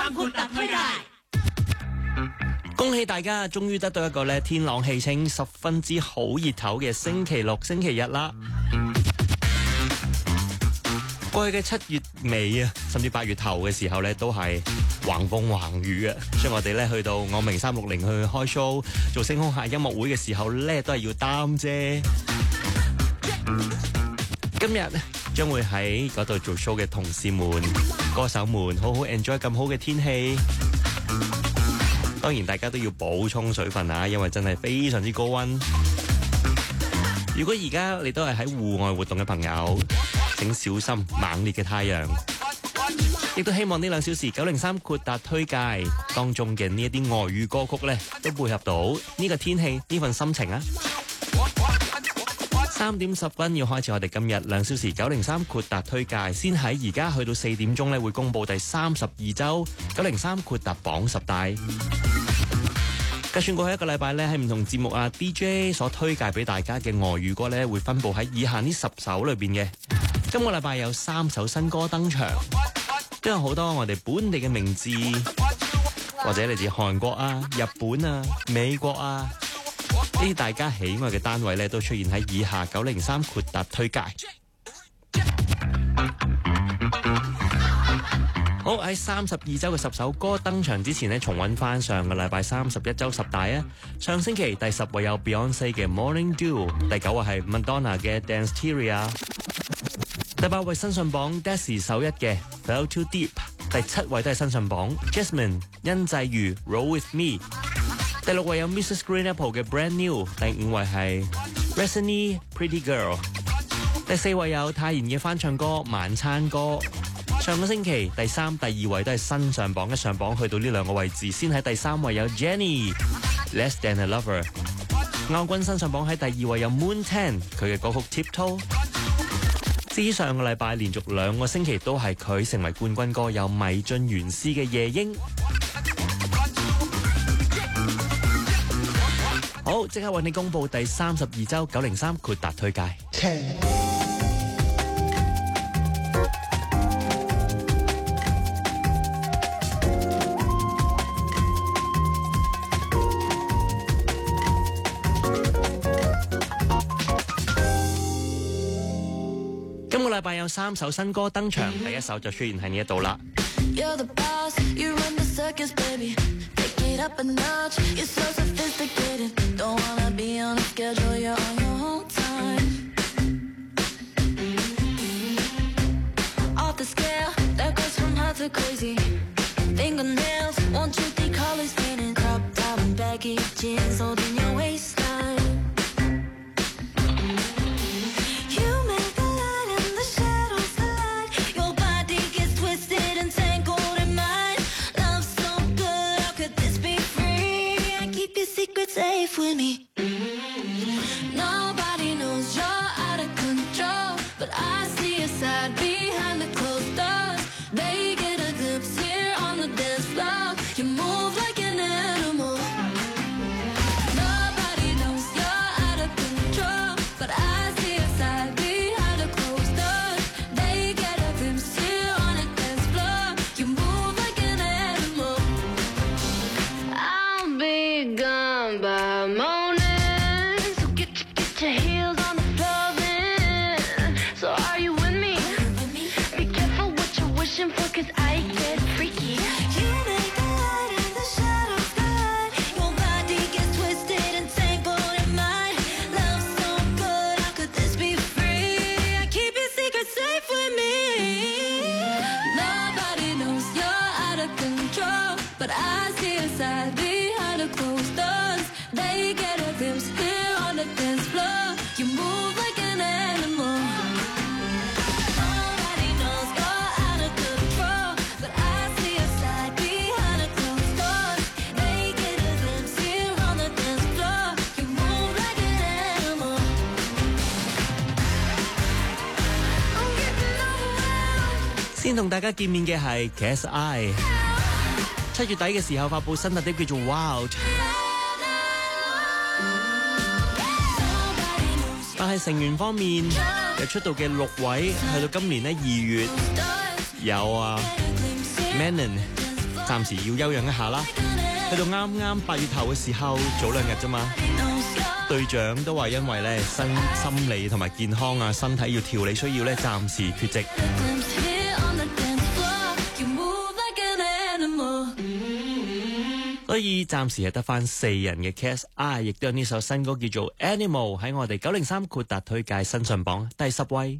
3豁特推介。 恭喜大家，終於得到一個咧天朗氣清、十分之好熱頭嘅星期六、星期日啦！過去嘅7月尾啊，甚至8月頭嘅時候咧，都係橫風橫雨啊！所以我哋咧去到我明360去開 show 做星空下音樂會嘅時候咧，都係要擔遮。今日將會喺嗰度做 show 嘅同事們、歌手們，好好 enjoy 咁好嘅天氣。當然大家都要補充水分啊，因為真係非常之高溫。如果而家你都係喺戶外活動嘅朋友，請小心猛烈嘅太陽。亦都希望呢2小時903豁達推介當中嘅呢一啲外語歌曲呢，都配合到呢個天氣呢份心情啊。3點10分要開始我哋今日2小時903豁達推介，先喺而家去到4點鐘呢，會公布第32周903豁達榜10大。計算過去一個禮拜呢，喺唔同節目啊 DJ 所推介俾大家嘅外語歌呢，會分佈喺以下呢10首裏邊嘅。今個禮拜有3首新歌登場，都有好多我哋本地嘅名字，或者嚟自韓國啊、日本啊、美國啊。呢啲大家喜愛嘅單位咧，都出現喺以下903豁達推介。好，喺32周嘅10首歌登場之前呢，重溫翻上個禮拜31周10大啊。上星期第10位有 Beyonce 嘅 Morning Dew， 第9位係 Madonna 嘅 Danceteria， 第8位新上榜 Desi 首一嘅 Fell Too Deep， 第7位都係新上榜 Jasmine 殷際瑜 Roll With Me，第6位有 Mrs. Green Apple 嘅 Brand New， 第5位係 Resiny Pretty Girl， 第4位有泰妍嘅翻唱歌晚餐歌。上個星期第3、第2位都係新上榜，一上榜去到呢2個位置，先喺第3位有 Jenny Less Than A Lover， 歐軍新上榜喺第2位有 Moon 10， 佢嘅歌曲 Tiptoe。至於上個禮拜連續2個星期都係佢成為冠軍歌，有米津玄師嘅夜鶯。好，即刻為你公布第32周903豁達推介。今個禮拜有3首新歌登場，第一首就出現喺呢一度啦。 It up a notch, you're so sophisticated. Don't wanna be on a schedule, you're on your own time. Off the scale, that goes from hot to crazy. Fingernails, won't you think colors painted? Crop top and baggy jeans holding your waistline. You make the light and the shadows collide. Your body gets twisted and tangled in mine. Love so good, how could this be free? I keep your secret safe with me. Nobody knows you're out of control, but I see your side behind the closed doors. They get a glimpse here on the dance floor. You move like an animal. Nobody knows you're out of control, but I see your side behind the closed doors. They get a glimpse here on the dance floor. You move like an animal. I'll be gone by morning, so get your heels on the floor then. So are you with me? Be careful what you're wishing for, 'cause I get freaky. You make the light and the shadows collide. Your body gets twisted and tangled in mine. Love so good, how could this be free? I keep your secret safe with me. Nobody knows you're out of control, but I see your side behind the closed doors. They get a glimpse here on the dance floor. You move like an animal. Nobody knows you're out of control, but I see your side behind the closed doors. They get a glimpse here on the dance floor. You move like an animal. I'm getting overwhelmed. 先同大家見面嘅係 KSI， 7月底嘅時候發佈新特碟叫做 Wild， 但係成員方面由出道嘅6位，去到今年2月有Manon、 暫時要休養一下啦。去到啱啱8月頭嘅時候，早2日啫嘛，隊長都話因為咧心理同埋健康啊，身體要調理需要咧，暫時缺席。所以暫時係得翻4人嘅 cast 啊，亦都有呢首新歌叫做 Animal 喺我哋903豁達推介新上榜第10位。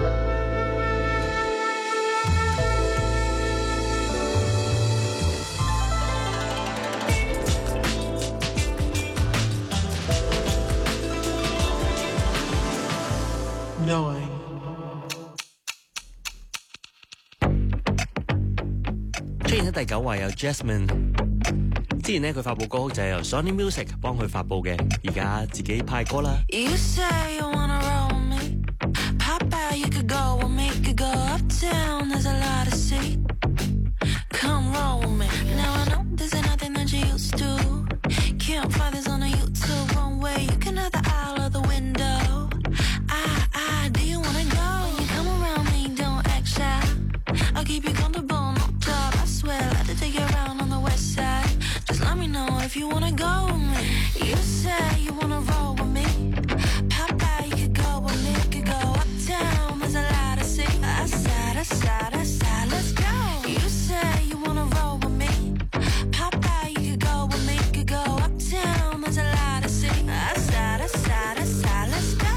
出現喺第9位有 Jasmine。之前呢，佢發佈歌曲就係由 Sony Music 幫佢發佈嘅，而家自己派歌啦。 You say you wanna roll with me, pop out, you could go with me, could go uptown, there's a lot to see. Come roll with me. Now I know this ain't nothing that you used to. Can't find this on a YouTube one way. You can have the aisle or the window. Do you wanna go? When you come around me, don't act shy. I'll keep you comfortable, no job. I swear, like to take you around on the west side. Just let me know if you wanna go with me. You say you wanna roll with me. Pop out, you could go with me. Could go uptown, there's a lot to see. Side, let's go. You say you wanna roll with me. Pop out, you could go with me. Could go uptown, there's a lot to see. Side, let's go.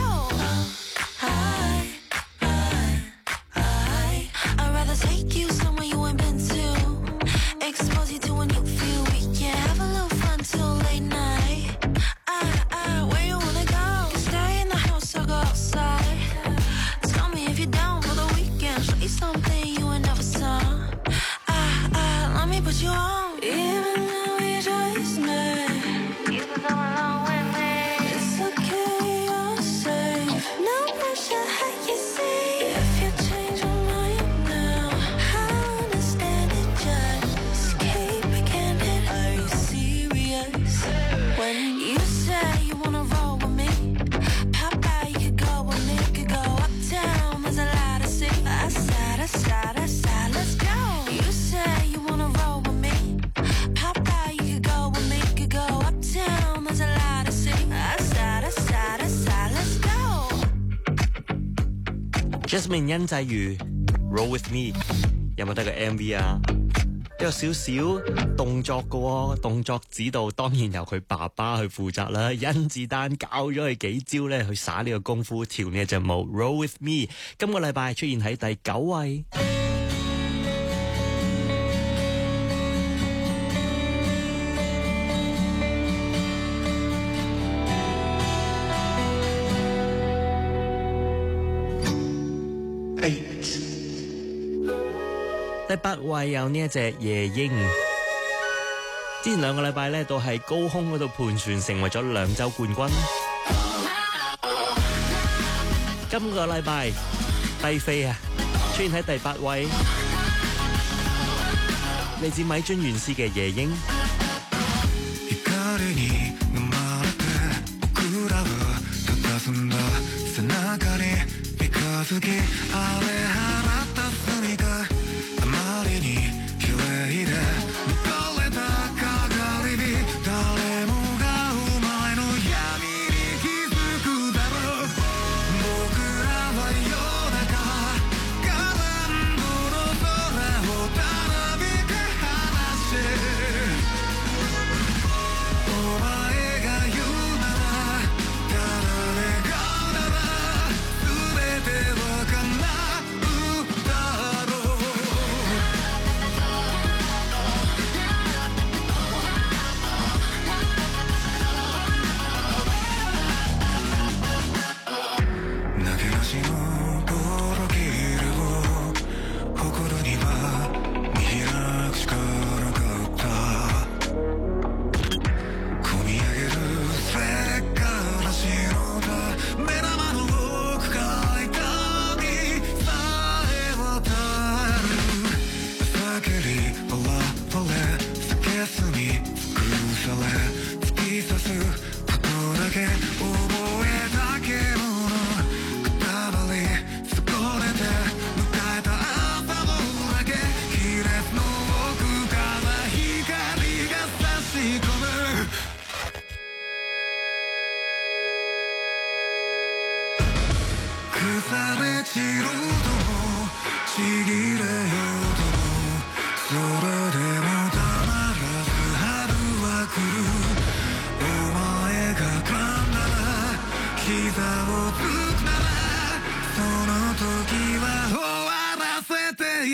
I'd rather take you somewhere you ain't been to. Expose you to a new view. We can have a little fun till late night. Where you wanna go? You stay in the house or go outside. Tell me if you're down for the weekend. Show you something you ain't never saw. Let me put you on. Even though you just met, you can come along with me. It's okay, you're safe. No pressure, how you see. If you change your mind now, I understand it. Just keep it candid. Are you serious? When you say you wanna roll with me, pop out, you could go with me. Could go uptown, there's a lot to see. Side, let's go. You say you wanna roll with me, pop out, you could go with me. Could go uptown, there's a lot to see. Side, let's go. Jasmine 殷際如 Roll With Me 有冇睇過 MV 啊？都有少少動作嘅喎，動作指導當然由佢爸爸去負責啦。甄子丹教咗佢幾招咧，去耍呢個功夫跳呢一隻舞 Roll With Me。今個禮拜出現喺第9位。第8位有呢一隻夜鷹，之前2個禮拜咧都喺高空嗰度盤旋，成為咗2週冠軍。今個禮拜低飛啊，出現喺第8位，嚟自米津玄師嘅夜鷹。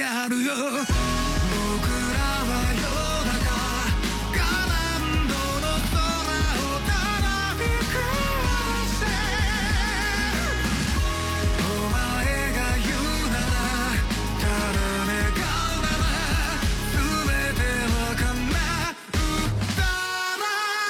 やるよ僕らは夜中ガランドの空をただびくせお前が言うならただ願うなら全ては叶うだな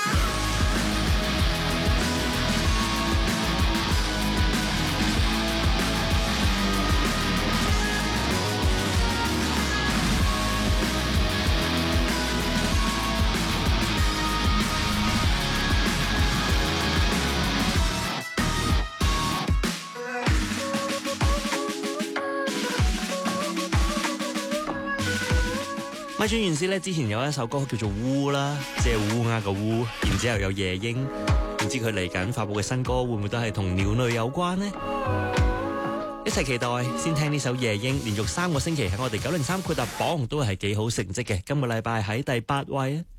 咪轉言之咧，之前有一首歌叫做烏啦，即係烏鴉嘅烏，然之後有夜鷹，唔知佢嚟緊發佈嘅新歌會唔會都係同鳥類有關呢？一齊期待，先聽呢首夜鷹，連續3個星期喺我哋903擴達榜都係幾好成績嘅，今個禮拜喺第8位啊！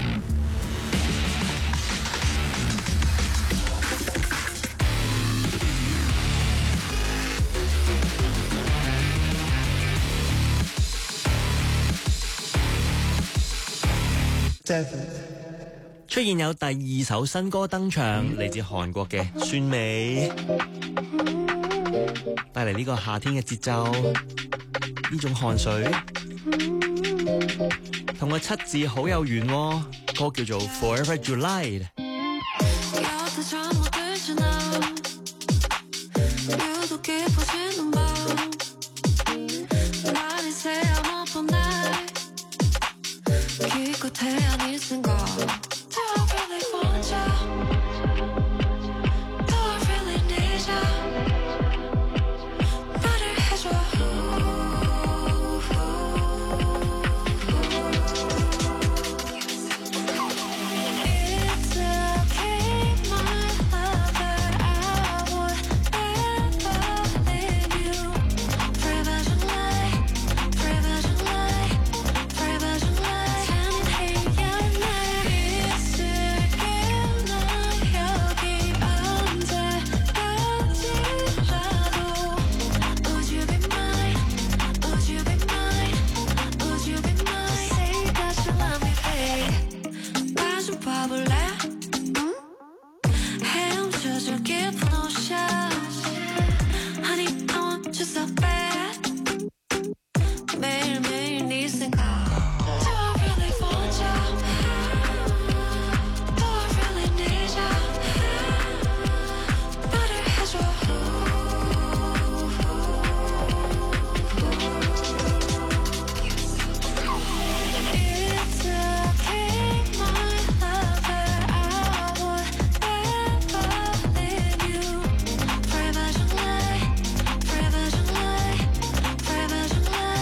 出現有第2首新歌登場，嚟自韓國嘅酸美，帶嚟呢個夏天嘅節奏，呢種汗水同個7字好有緣喎，歌叫做 Forever July。 태양이 쓴 거 Do I really want you? Do I really need you? 말을 해줘 It's okay my lover I would never leave you Forever July Forever July Forever July 매일매일 네 생각 Do I really want you? Do I really need you? 말을 해줘 It's okay my lover I would never leave you Forever July Forever July Forever July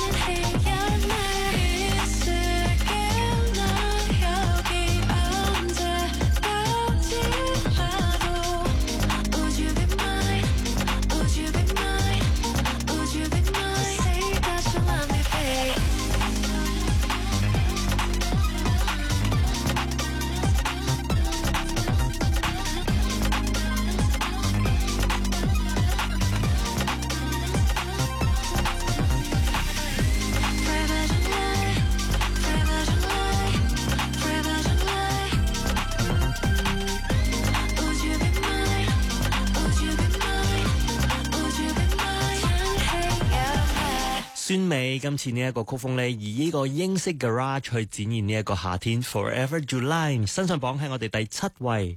酸美今次呢一個曲風呢，以呢個英式 garage 去展現呢一個夏天 Forever July， 新上榜喺我哋第7位。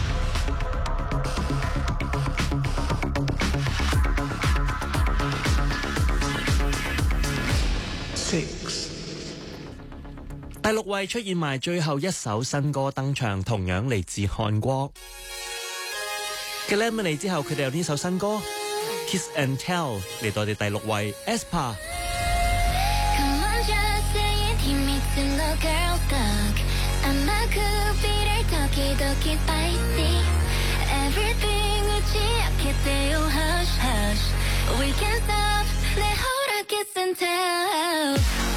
第6位出現埋最後一首新歌登場，同樣嚟自韓國嘅 Lemonade 之後，佢哋有呢首新歌 Kiss and Tell 嚟到我哋第6位 aespa。 We can't stop 내 허락 kiss and tell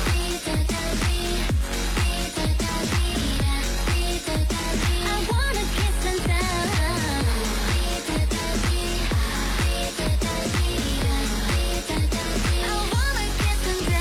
I wanna kiss and tell I wanna kiss and tell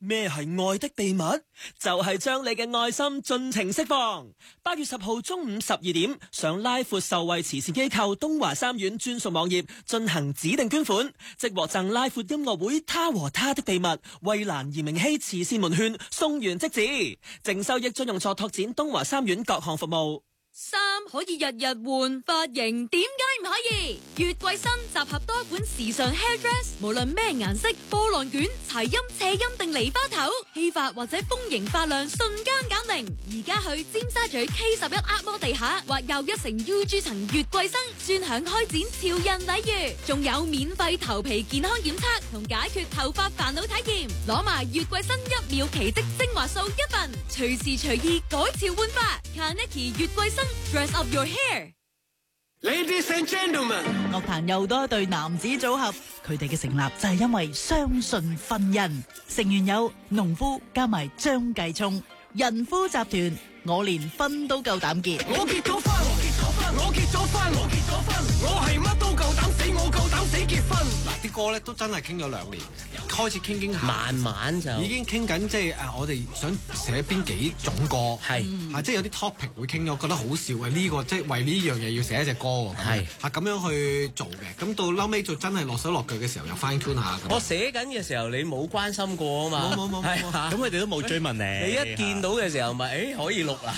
咩係愛的秘密？就係將你嘅愛心盡情釋放。8月10號中午12點，上拉闊受惠慈善機構東華三院專屬網頁進行指定捐款，即獲贈拉闊音樂會他和他的秘密衛蘭嚴明熙慈善門券送完即止，淨收益將用作拓展東華三院各項服務。 衫可以日日換，髮型點解唔可以？月桂新集合多款時尚 hair dress， 無論咩顏色，波浪捲、齊音、斜音定梨花頭，稀髮或者豐盈髮量瞬間減齡。而家去尖沙咀 K11 壓摩地下或又一城 UG 層月桂新，專享開展潮人禮遇，仲有免費頭皮健康檢測同解決頭髮煩惱體驗，攞埋月桂新1秒奇蹟精華素1份，隨時隨意改潮換髮。Kaneki 月桂新 Dress up your hair。 Ladies and gentlemen， 樂壇又多一對男子組合，佢哋嘅成立就係因為相信婚姻。成員有農夫加埋張繼聰，人夫集團，我連婚都夠膽結。 我結咗婚，我結咗婚，我係乜都夠膽死，我夠膽死結婚。嗱，啲歌咧都真係傾咗2年，開始傾下， 慢慢就已經傾緊，即係我哋想寫邊幾種歌，係即係有啲 topic 會傾咗，覺得好笑嘅呢個，即係為呢樣嘢要寫一隻歌喎，係咁樣去做嘅。咁到後尾就真係落手落腳嘅時候，又 fine tune 下。 我寫緊嘅時候，你冇關心過啊嘛， 冇， 咁佢哋都冇追問你。 你一見到嘅時候咪可以錄啦。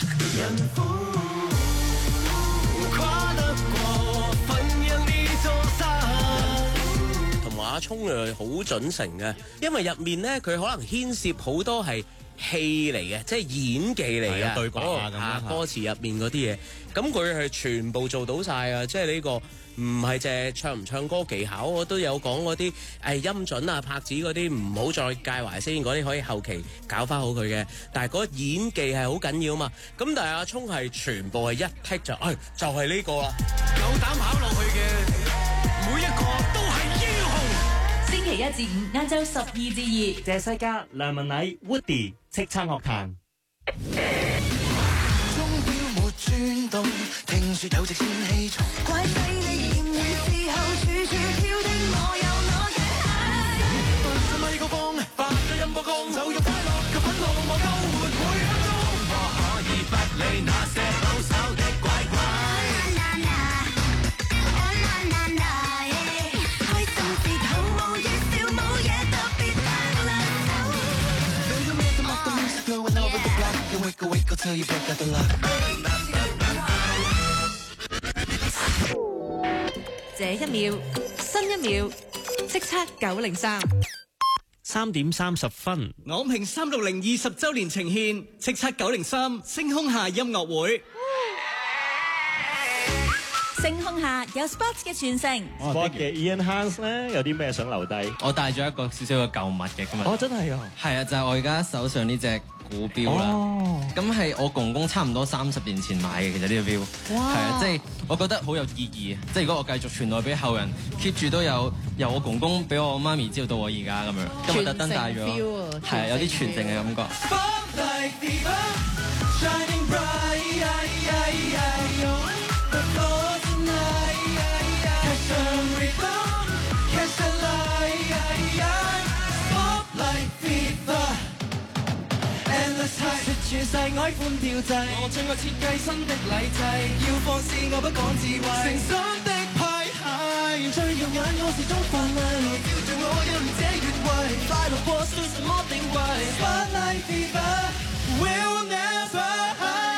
同埋阿聰又好準成嘅，因為入面咧佢可能牽涉好多係戲嚟嘅，即係演技嚟嘅， 對白啊， 歌詞入面嗰啲嘢，咁佢係全部做到晒啊！即係呢個唔係淨係唱唔唱歌技巧，我都有講嗰啲音準啊、拍子嗰啲唔好再介懷先，嗰啲可以後期搞翻好佢嘅。但係嗰演技係好緊要啊嘛。咁但係阿聰係全部係一剔就就係呢個啦， 夠膽跑落去嘅每一個都係英雄。 星期1至5晏晝12至2， 謝西嘉、梁文禮、Woody 叱咤樂壇。 鐘錶沒轉動，聽說有直線氣重， 怪世你嫌與時候處處挑剔我有我嘅愛。 對上咪高峰，發咗音波光，就用快樂及憤怒我救活每分鐘。我可以不理那些保守的怪怪。 開心時頭冇嘢笑，冇嘢特別得兩手。 這一秒，新一秒，叱咤903。 3點30分， 昂平360 20週年呈獻，叱咤903星空下音樂會。 星空下有 Sports 嘅傳承。 Sport 嘅 Ian Hans 咧，有啲咩想留低？ 我帶咗一個少少嘅舊物嘅今日。 真係啊！ 係啊，就係我而家手上呢隻古錶啦。咁係我公公差唔多30年前買嘅，其實呢個錶。係啊，即係我覺得好有意義。即係如果我繼續傳落俾後人 ，keep 住都有由我公公俾我媽咪知道到我而家咁樣。今日特登帶咗，係啊，有啲傳承嘅感覺。 全世愛歡跳掣，我將我設計新的禮制，要放肆我不講智慧，誠心的派系，最耀眼我始終發亮，照着我因這越位，快樂過算什麼定位 Spotlight Fever will never hide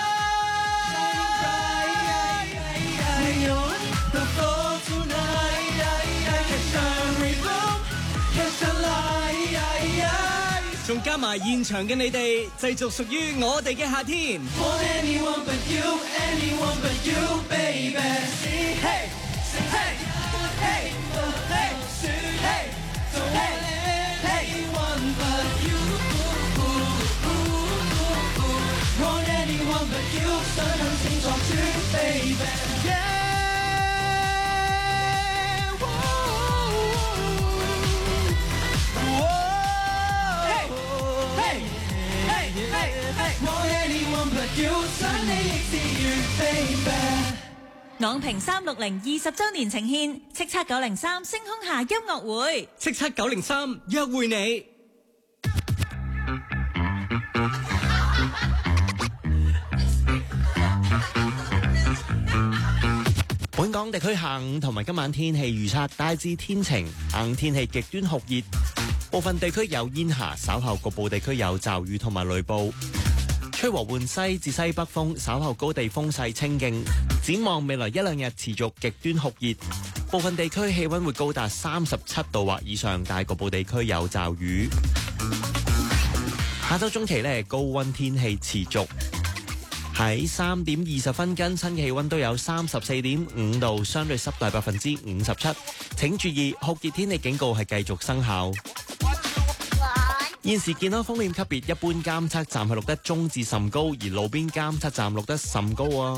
The floor tonight Catch a rhythm Catch a light 仲加埋現場嘅你哋，製造屬於我哋嘅夏天。 Want anyone but you, anyone but you, baby. Hey, hey, hey, hey, hey, don't want anyone but you. Want anyone but you, 想向前作主 baby. Yeah. Want anyone but you， 想你亦是如 baby。 昂平360 20週年呈獻，叱咤903星空下音樂會， 叱咤903約會你。 本港地區下午同埋今晚天氣預測大致天晴，硬天氣極端酷熱，部分地區有煙霞，稍後局部地區有驟雨同埋雷暴。吹和緩西至西北風，稍後高地風勢清勁。展望未來一兩日持續極端酷熱，部分地區氣溫會高達37度或以上，但局部地區有驟雨。下周中期呢，高溫天氣持續。喺3點20分，更新氣溫都有34.5度，相對濕度57%。請注意酷熱天氣警告係繼續生效。現時健康風險級別一般監測站係錄得中至甚高，而路邊監測站錄得甚高啊。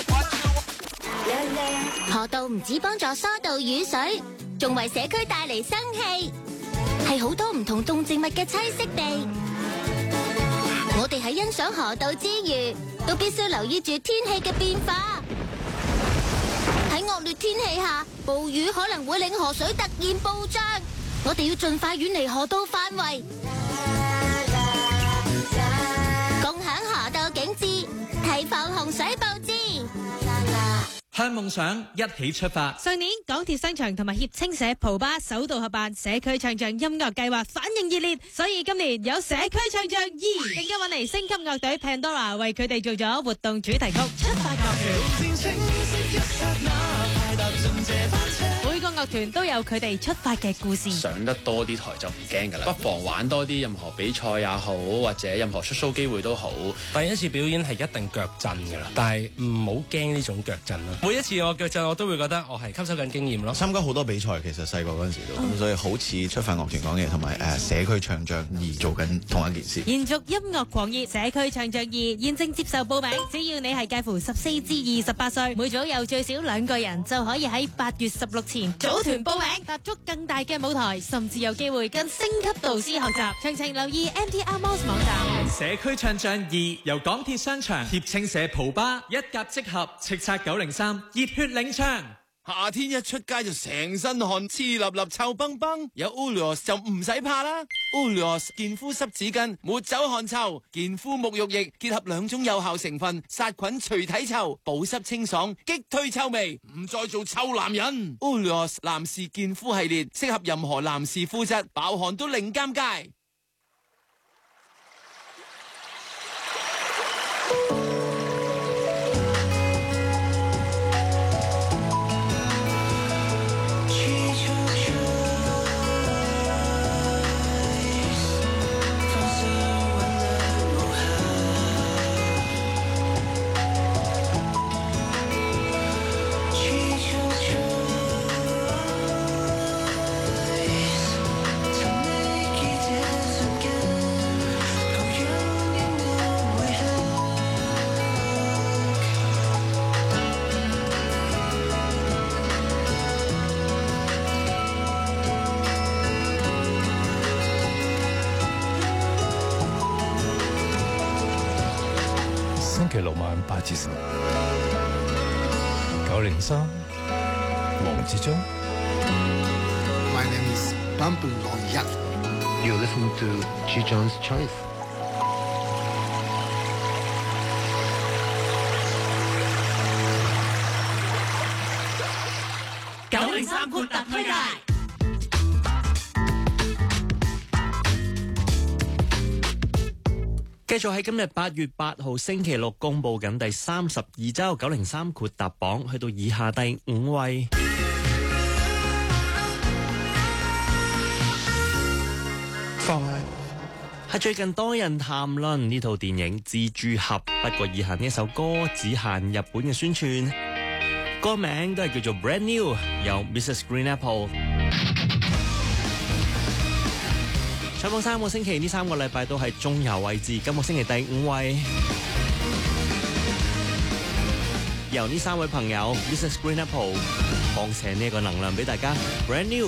河道唔止幫助疏導雨水，仲為社區帶嚟生氣，係好多唔同動植物嘅棲息地。我哋喺欣賞河道之餘，都必須留意住天氣嘅變化。喺惡劣天氣下，暴雨可能會令河水突然暴漲，我哋要盡快遠離河道範圍。共享河道景致，提防洪水暴至。 向夢想一起出發。 上年港鐵商場同埋協青社蒲巴首度合辦社區唱將音樂計劃，反應熱烈，所以今年有社區唱將2，更加揾嚟星級樂隊 Pandora 為佢哋做咗活動主題曲《出發樂團》。每個樂團都有佢哋出發嘅故事。 上得多啲台就唔驚㗎啦，不妨玩多啲，任何比賽也好，或者任何出 show 機會都好。 第一次表演係一定腳震㗎啦，但係唔好驚呢種腳震啦。每一次我腳震，我都會覺得我係吸收緊經驗咯。 參加好多比賽，其實細個嗰陣時都咁，所以好似出發樂團講嘅，同埋社區唱將2做緊同一件事。 延續音樂狂熱，社區唱將2現正接受報名，只要你係介乎14至28歲，每組有最少2個人，就可以喺8月16前組團報名，踏足更大嘅舞台，甚至有機會跟星級導師學習。詳情留意 MTR Mouse 網站。 社區唱將2由港鐵商場協青社蒲巴一甲即合，叱咤903熱血領唱。 夏天一出街就成身汗，黐立立臭崩崩，有 Ulios 就唔使怕啦。Ulios 健膚濕紙巾，抹走汗臭，健膚沐浴液結合2種有效成分，殺菌除體臭，保濕清爽，擊退臭味，唔再做臭男人。Ulios 男士健膚系列，適合任何男士膚質，爆汗都零尷尬。 星期6晚8至10 903黃志忠。 My name is Bumble Royal. You listen to G John's Choice. 903闊特推介。 繼續喺今日8月8號星期6公佈緊第32周903闊特榜，去到以下第5位。係最近多人談論呢套電影《蜘蛛俠》，不過以下呢一首歌只限日本嘅宣傳，歌名都係叫做 Brand New， 由 Mrs. Green Apple。上榜3個星期，呢3個禮拜都係中游位置，今個星期第5位，由呢3位朋友 Mrs. Green Apple 放射呢個能量俾大家 Brand New。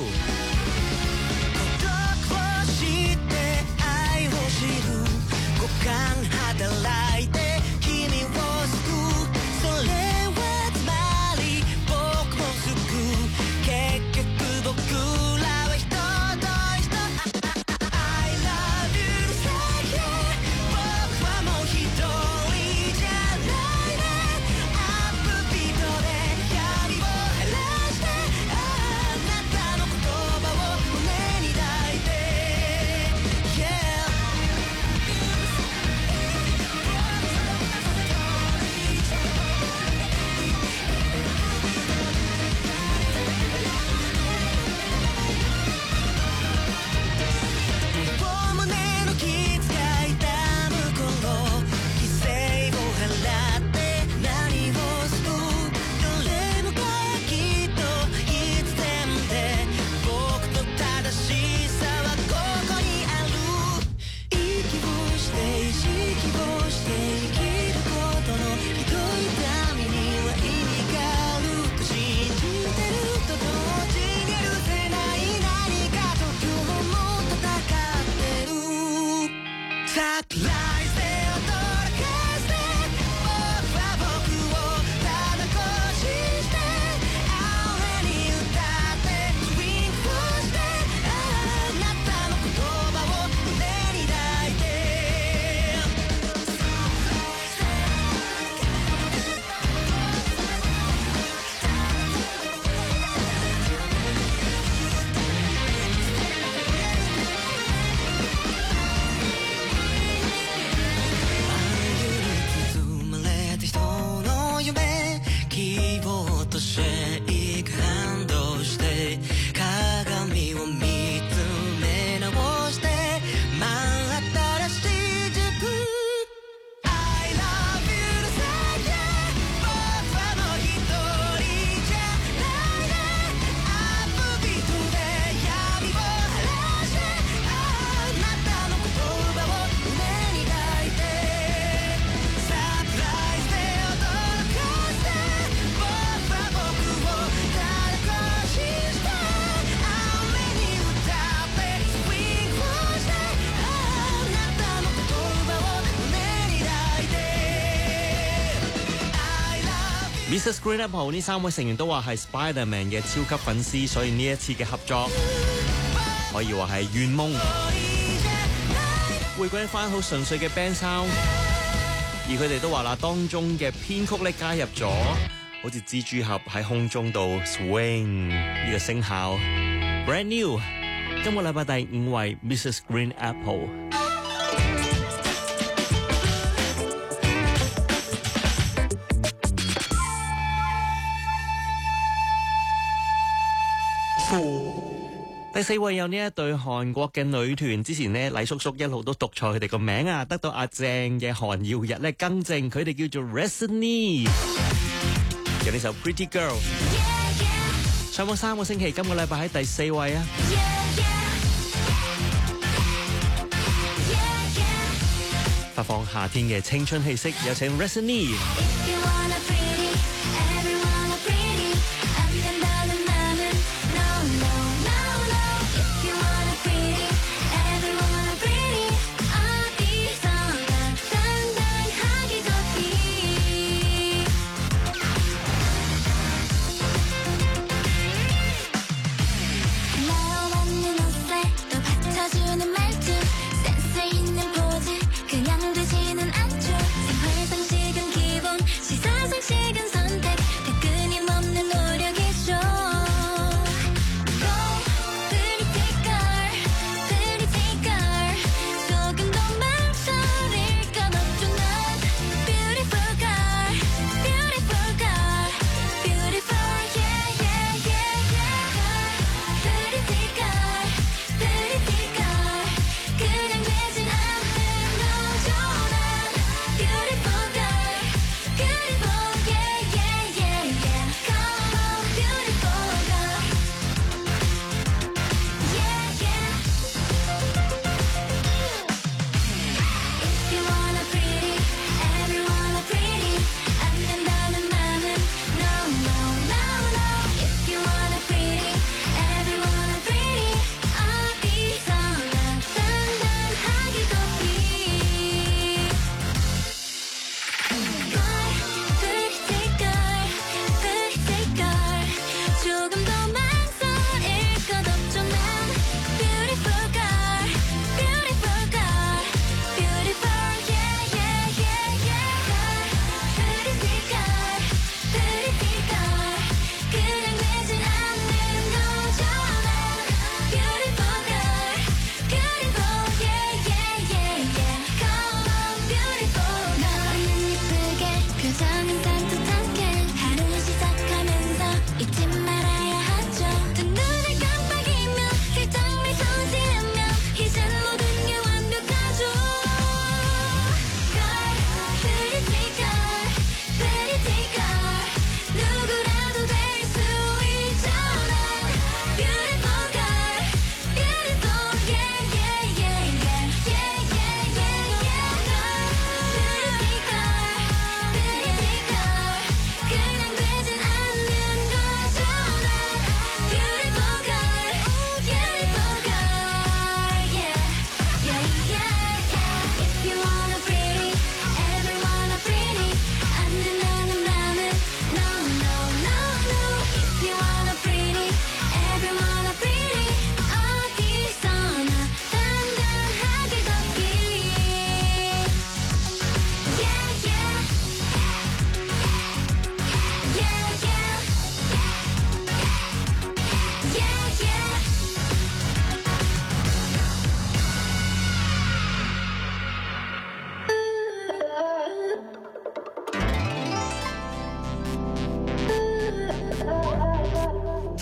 とシェイクハンドして鏡を見つめ直して真新しい自分 I love you の先僕はもう一人じゃないねアップビートで闇を晴らしてあなたの言葉を胸に抱いてサプライズで驚かして僕は僕を誰か信じて雨に歌ってスイングをしてあなたの言葉を胸に抱いて I love you Mrs. Green Apple 呢3位成員都話係 Spider-Man 嘅超級粉絲，所以呢一次嘅合作可以話係圓夢，回歸翻好純粹嘅 band sound。而佢哋都話啦，當中嘅編曲咧加入咗好似蜘蛛俠喺空中度 swing 呢個聲效 ，brand new。今個禮拜第5位 Mrs. Green Apple。第4位有呢一隊韓國嘅女團，之前呢黎叔叔一路都讀錯佢哋個名啊，得到阿鄭嘅韓耀日咧更正，佢哋叫做 Resony， 有呢首 Pretty Girl， 上網3個星期，今個禮拜喺第4位啊。發放夏天嘅青春氣息，有請 Resony。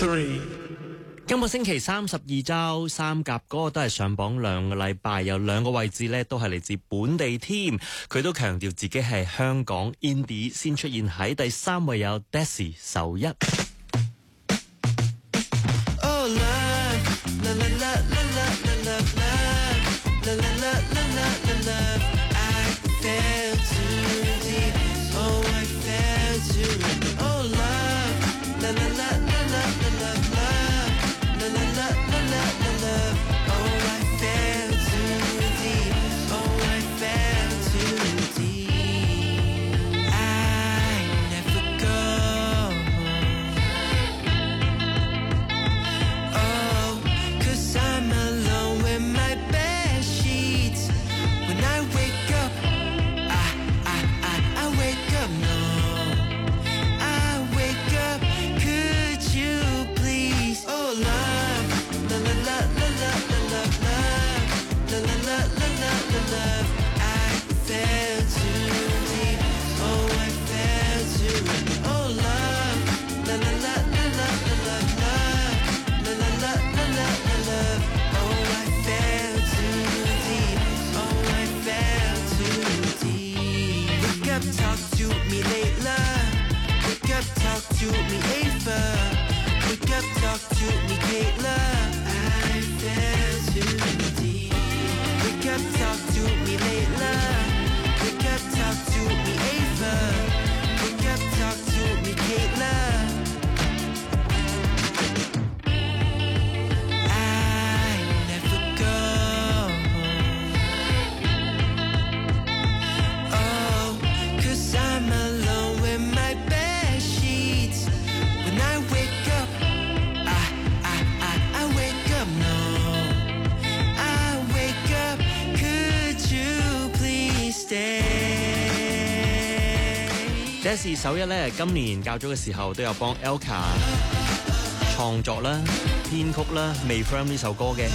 3。 今個星期32週三甲歌都係上榜2個禮拜，有2個位置呢都係嚟自本地添。佢都強調自己係香港 indie， 先出現喺第3位有 Desi 首一。Desi 首一咧，今年較早嘅時候都有幫 Elka 創作啦、編曲啦、未 Firm 呢首歌嘅。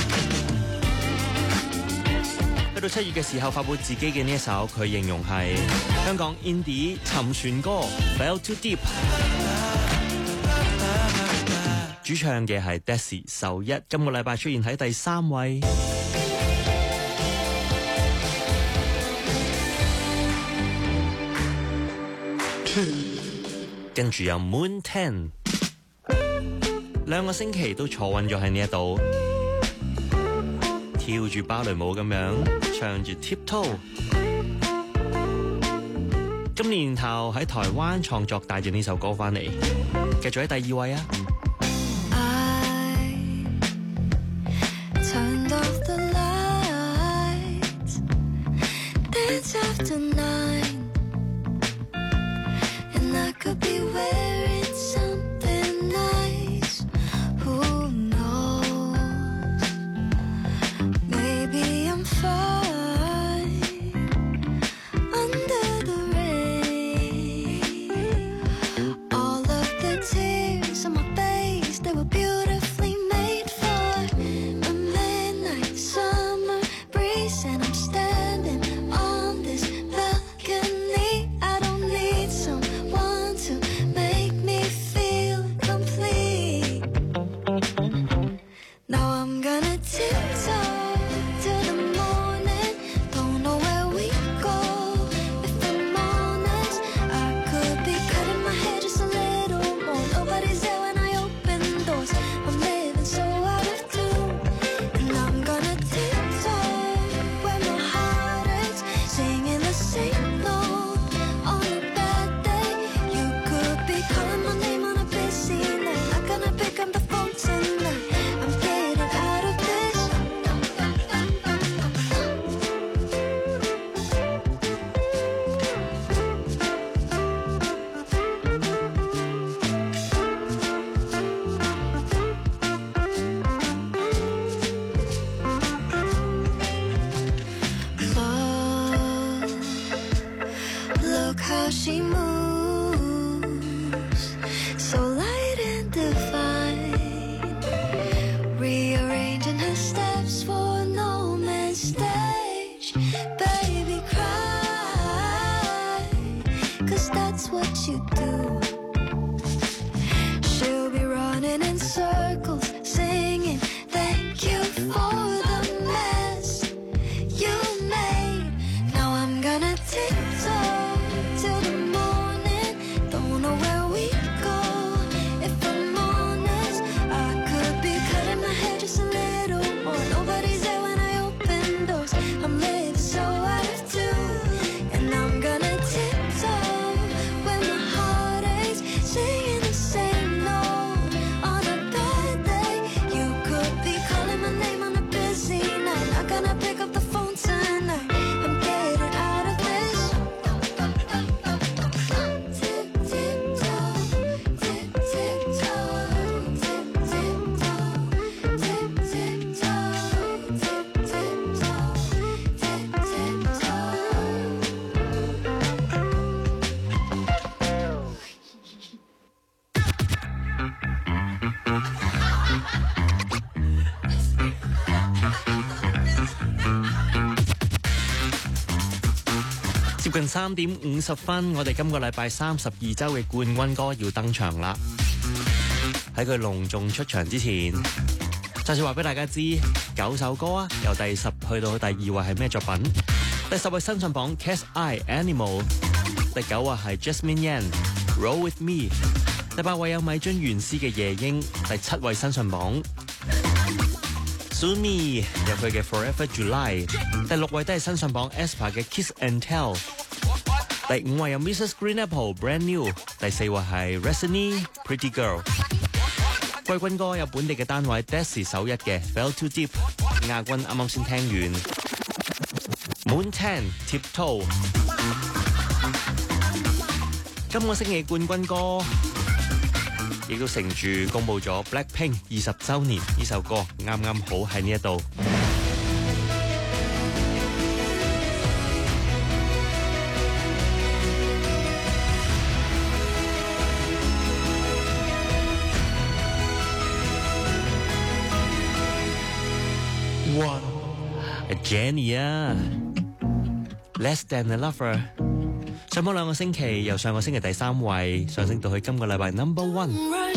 去到7月嘅時候發佈自己嘅呢一首，佢形容係香港 indie 沉船歌 Fell Too Deep。主唱嘅係 Desi 首一，今個禮拜出現喺第3位。跟住有 Moon 10， 2個星期都坐穩咗喺呢一度，跳住芭蕾舞咁樣唱住 Tiptoe。今年頭喺台灣創作帶住呢首歌翻嚟，繼續喺第2位啊！ 近3點50分，我哋今個禮拜32周嘅冠軍歌要登場啦。喺佢隆重出場之前，再次話俾大家知9首歌啊，由第10去到第2位係咩作品？第10位新上榜 Cat's Eye Animal， 第9位係 Jasmine Yan Roll With Me， 第8位有米津玄師嘅夜鶯，第7位新上榜Sumi 有佢嘅 Forever July， 第6位都係新上榜 aespa 嘅 Kiss and Tell， 第5位有 Mrs. Green Apple Brand New， 第4位係 Resiny Pretty Girl。季軍歌有本地嘅單位 Desi 首1嘅 Fell Too Deep， 亞軍啱啱先聽完 Moon 10 Tiptoe。 今個星期冠軍歌亦都乘住公佈咗 Blackpink 20週年呢首歌，啱啱好喺呢一度。 One Jennie 啊 ，Less Than a Lover。上榜2個星期，由上個星期第3位上升到去今個禮拜 number 1。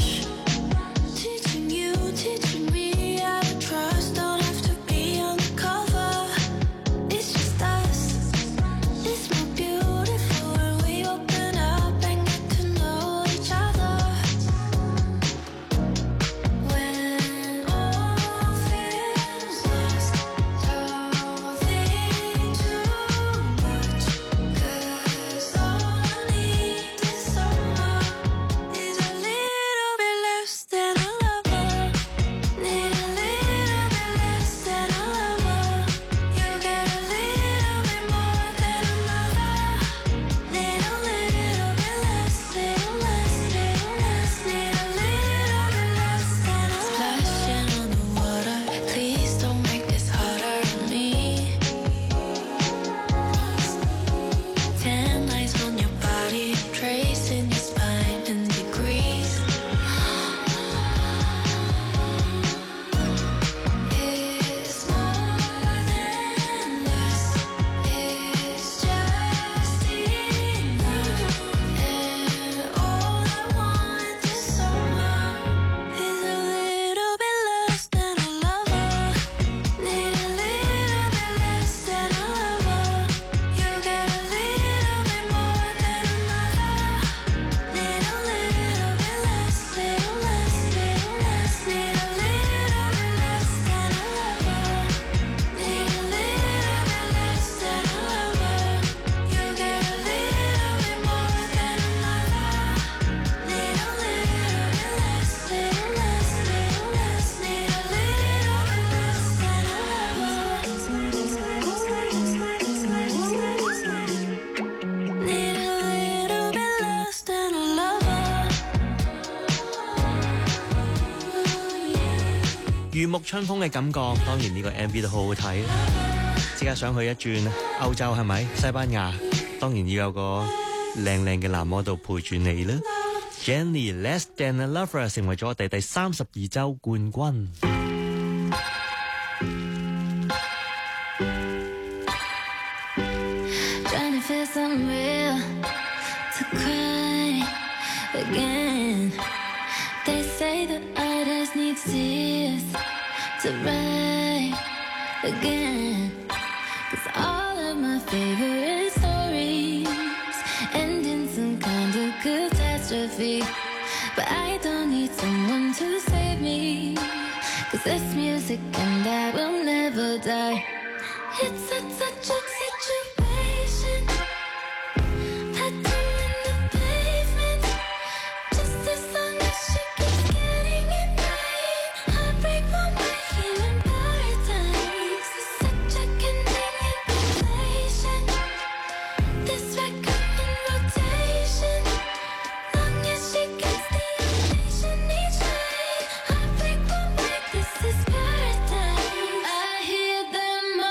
如沐春風嘅感覺，當然呢個 MV 都好好睇。即刻想去一轉歐洲係咪？西班牙當然要有個靚靚嘅男 model 陪住你啦。Jennie Less Than a Lover 成為咗我哋第32週冠軍。 Trying to feel something real to cry again. They say that artists need tears to write again. 'Cause all of my favorite stories end in some kind of catastrophe. But I don't need someone to save me. 'Cause this music and I will never die. It's such a situation. Tattoo in the pavement. Just as long as she keeps getting it right. Heartbreak won't be here in paradise. It's such a convenient revelation. This record in rotation. Long as she gets the attention each night. Heartbreak won't break, this is paradise. I hear them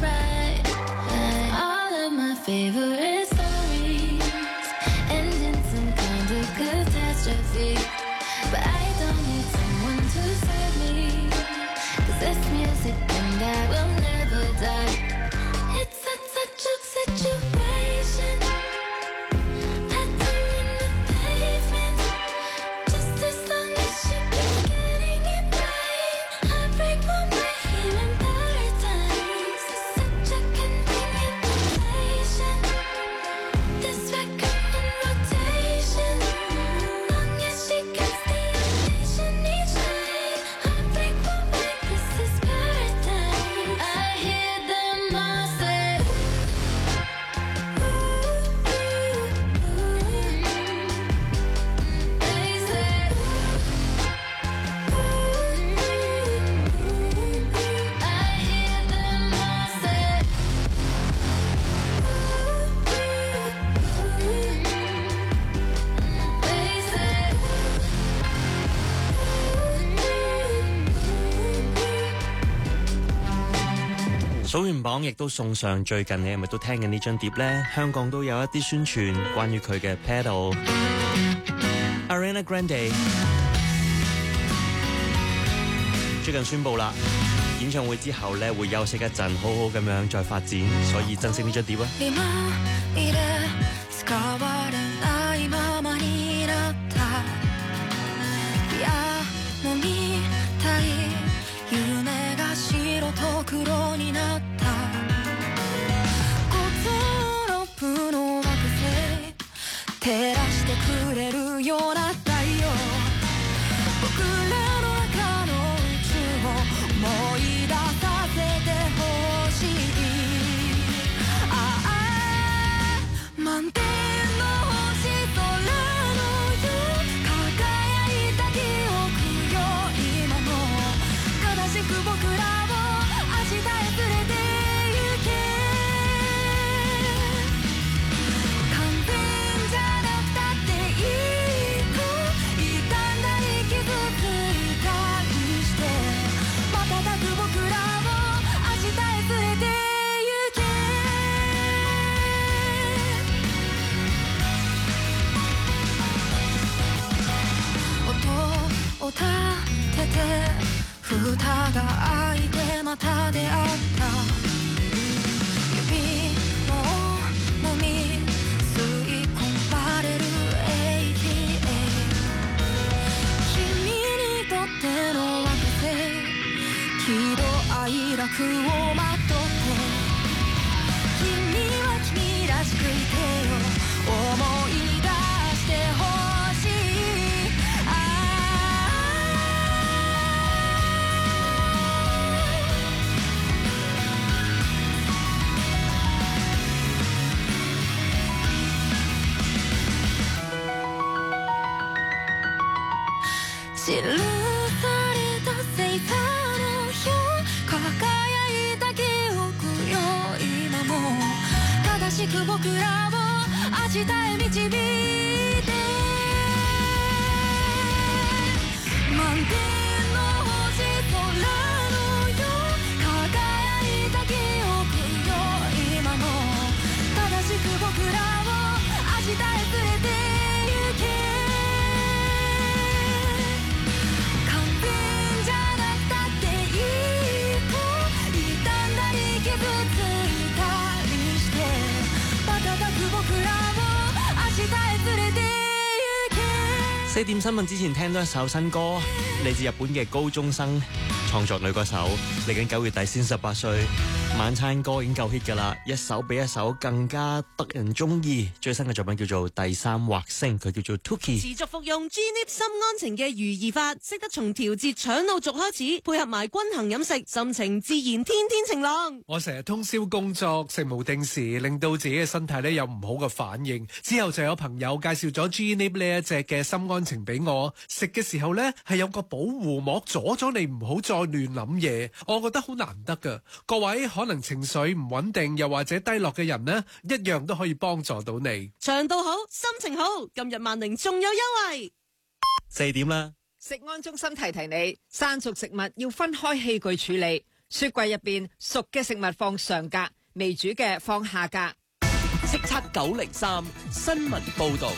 right. All of my favorite stories end in some kind of catastrophe. But I don't need someone to save me, 'cause this music and I will never die. It's such a situation. Tattoo in the pavement. Just as long as you keep getting it right. I break one way here in paradise. It's such a convenient location. This record in rotation. Long as she gets the attention each night. I break one way, this is paradise. I hear them all say, they say, I hear them all say, they say. 數完榜亦都送上最近你係咪都聽緊呢張碟呢？香港都有一啲宣傳關於佢嘅 pedal。 Ariana Grande 最近宣布啦，演唱會之後呢會休息一陣，好好咁樣再發展，所以珍惜呢張碟啊！ 今いで使われないままになったピアノみたい夢が白と黒になったゴツロップの惑星照らしてくれるような太陽僕らの中の宇宙を思い出させてほしい満天の星空のよ輝いた記憶よ今も正しく僕らを明日へ連れて行け完全じゃなくたっていいと傷んだり傷ついたりして瞬く僕らを明日へ連れて行け音を立てて蓋が開いてまた出会った指の重み吸い込まれる ATA 君にとっての惑星喜怒哀楽をまとって君は君らしくいてよ思い出してほしい記されたセイターの表輝いた記憶よ今も正しく僕らを明日へ導いて満天の星空のよ輝いた記憶よ今も正しく僕らを明日へ連れて行け完全じゃなくたっていいと傷んだり傷ついたりして瞬く僕らを明日へ連れて行け 4點新聞之前聽到一首新歌，嚟自日本嘅高中生創作女歌手，嚟緊9月底先18歲。晚餐歌已經夠 hit 㗎啦，一首比一首更加得人中意。最新嘅作品叫做《第三惑星》，佢叫做 Tuki。 持續服用 G-Nip 心安情嘅如意法，識得從調節腸路軸開始，配合埋均衡飲食，心情自然天天晴朗。 我成日通宵工作，食無定時，令到自己嘅身體咧有唔好嘅反應。之後就有朋友介紹咗 G-Nip 呢一隻嘅心安情俾我，食嘅時候咧係有個保護膜阻咗你唔好再亂諗嘢，我覺得好難得㗎。各位可能情緒唔穩定又或者低落嘅人呢，一樣都可以幫助到你。 腸道好，心情好，今日萬寧仲有優惠。 4點啦。 食安中心提提你，生熟食物要分開器具處理。 雪櫃入邊熟嘅食物放上格，未煮嘅放下格。 叱咤903新聞報導。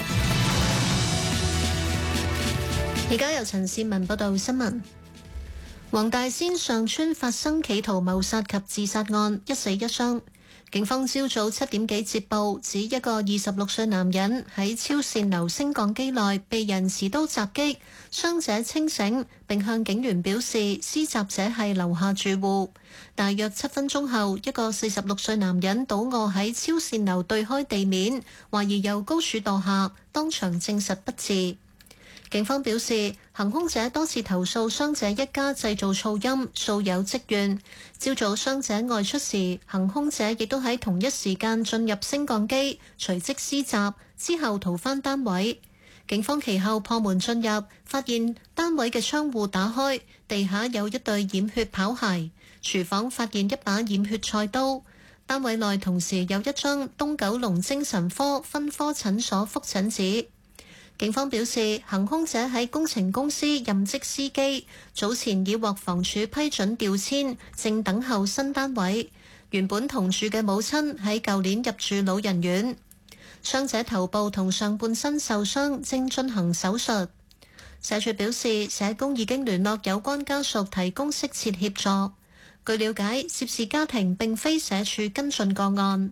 而家由陳善文報道新聞。黃大仙上村發生企圖謀殺及自殺案，一死一傷。警方朝早7點幾接報，指一個26歲男人喺超線樓升降機內被人持刀襲擊，傷者清醒，並向警員表示施襲者係樓下住戶。大約7分鐘後，一個46歲男人倒卧喺超線樓對開地面，懷疑由高處墮下，當場證實不治。警方表示，行兇者多次投訴傷者一家製造噪音，素有積怨。朝早傷者外出時，行兇者亦都喺同一時間進入升降機，隨即施襲，之後逃返單位。警方其後破門進入，發現單位嘅窗戶打開，地下有一對染血跑鞋，廚房發現一把染血菜刀。單位內同時有一張東九龍精神科分科診所覆診紙。警方表示，行兇者喺工程公司任職司機，早前已獲房署批准調遷，正等候新單位。原本同住嘅母親喺舊年入住老人院。傷者頭部同上半身受傷，正進行手術。社署表示，社工已經聯絡有關家屬提供適切協助。據了解，涉事家庭並非社署跟進個案。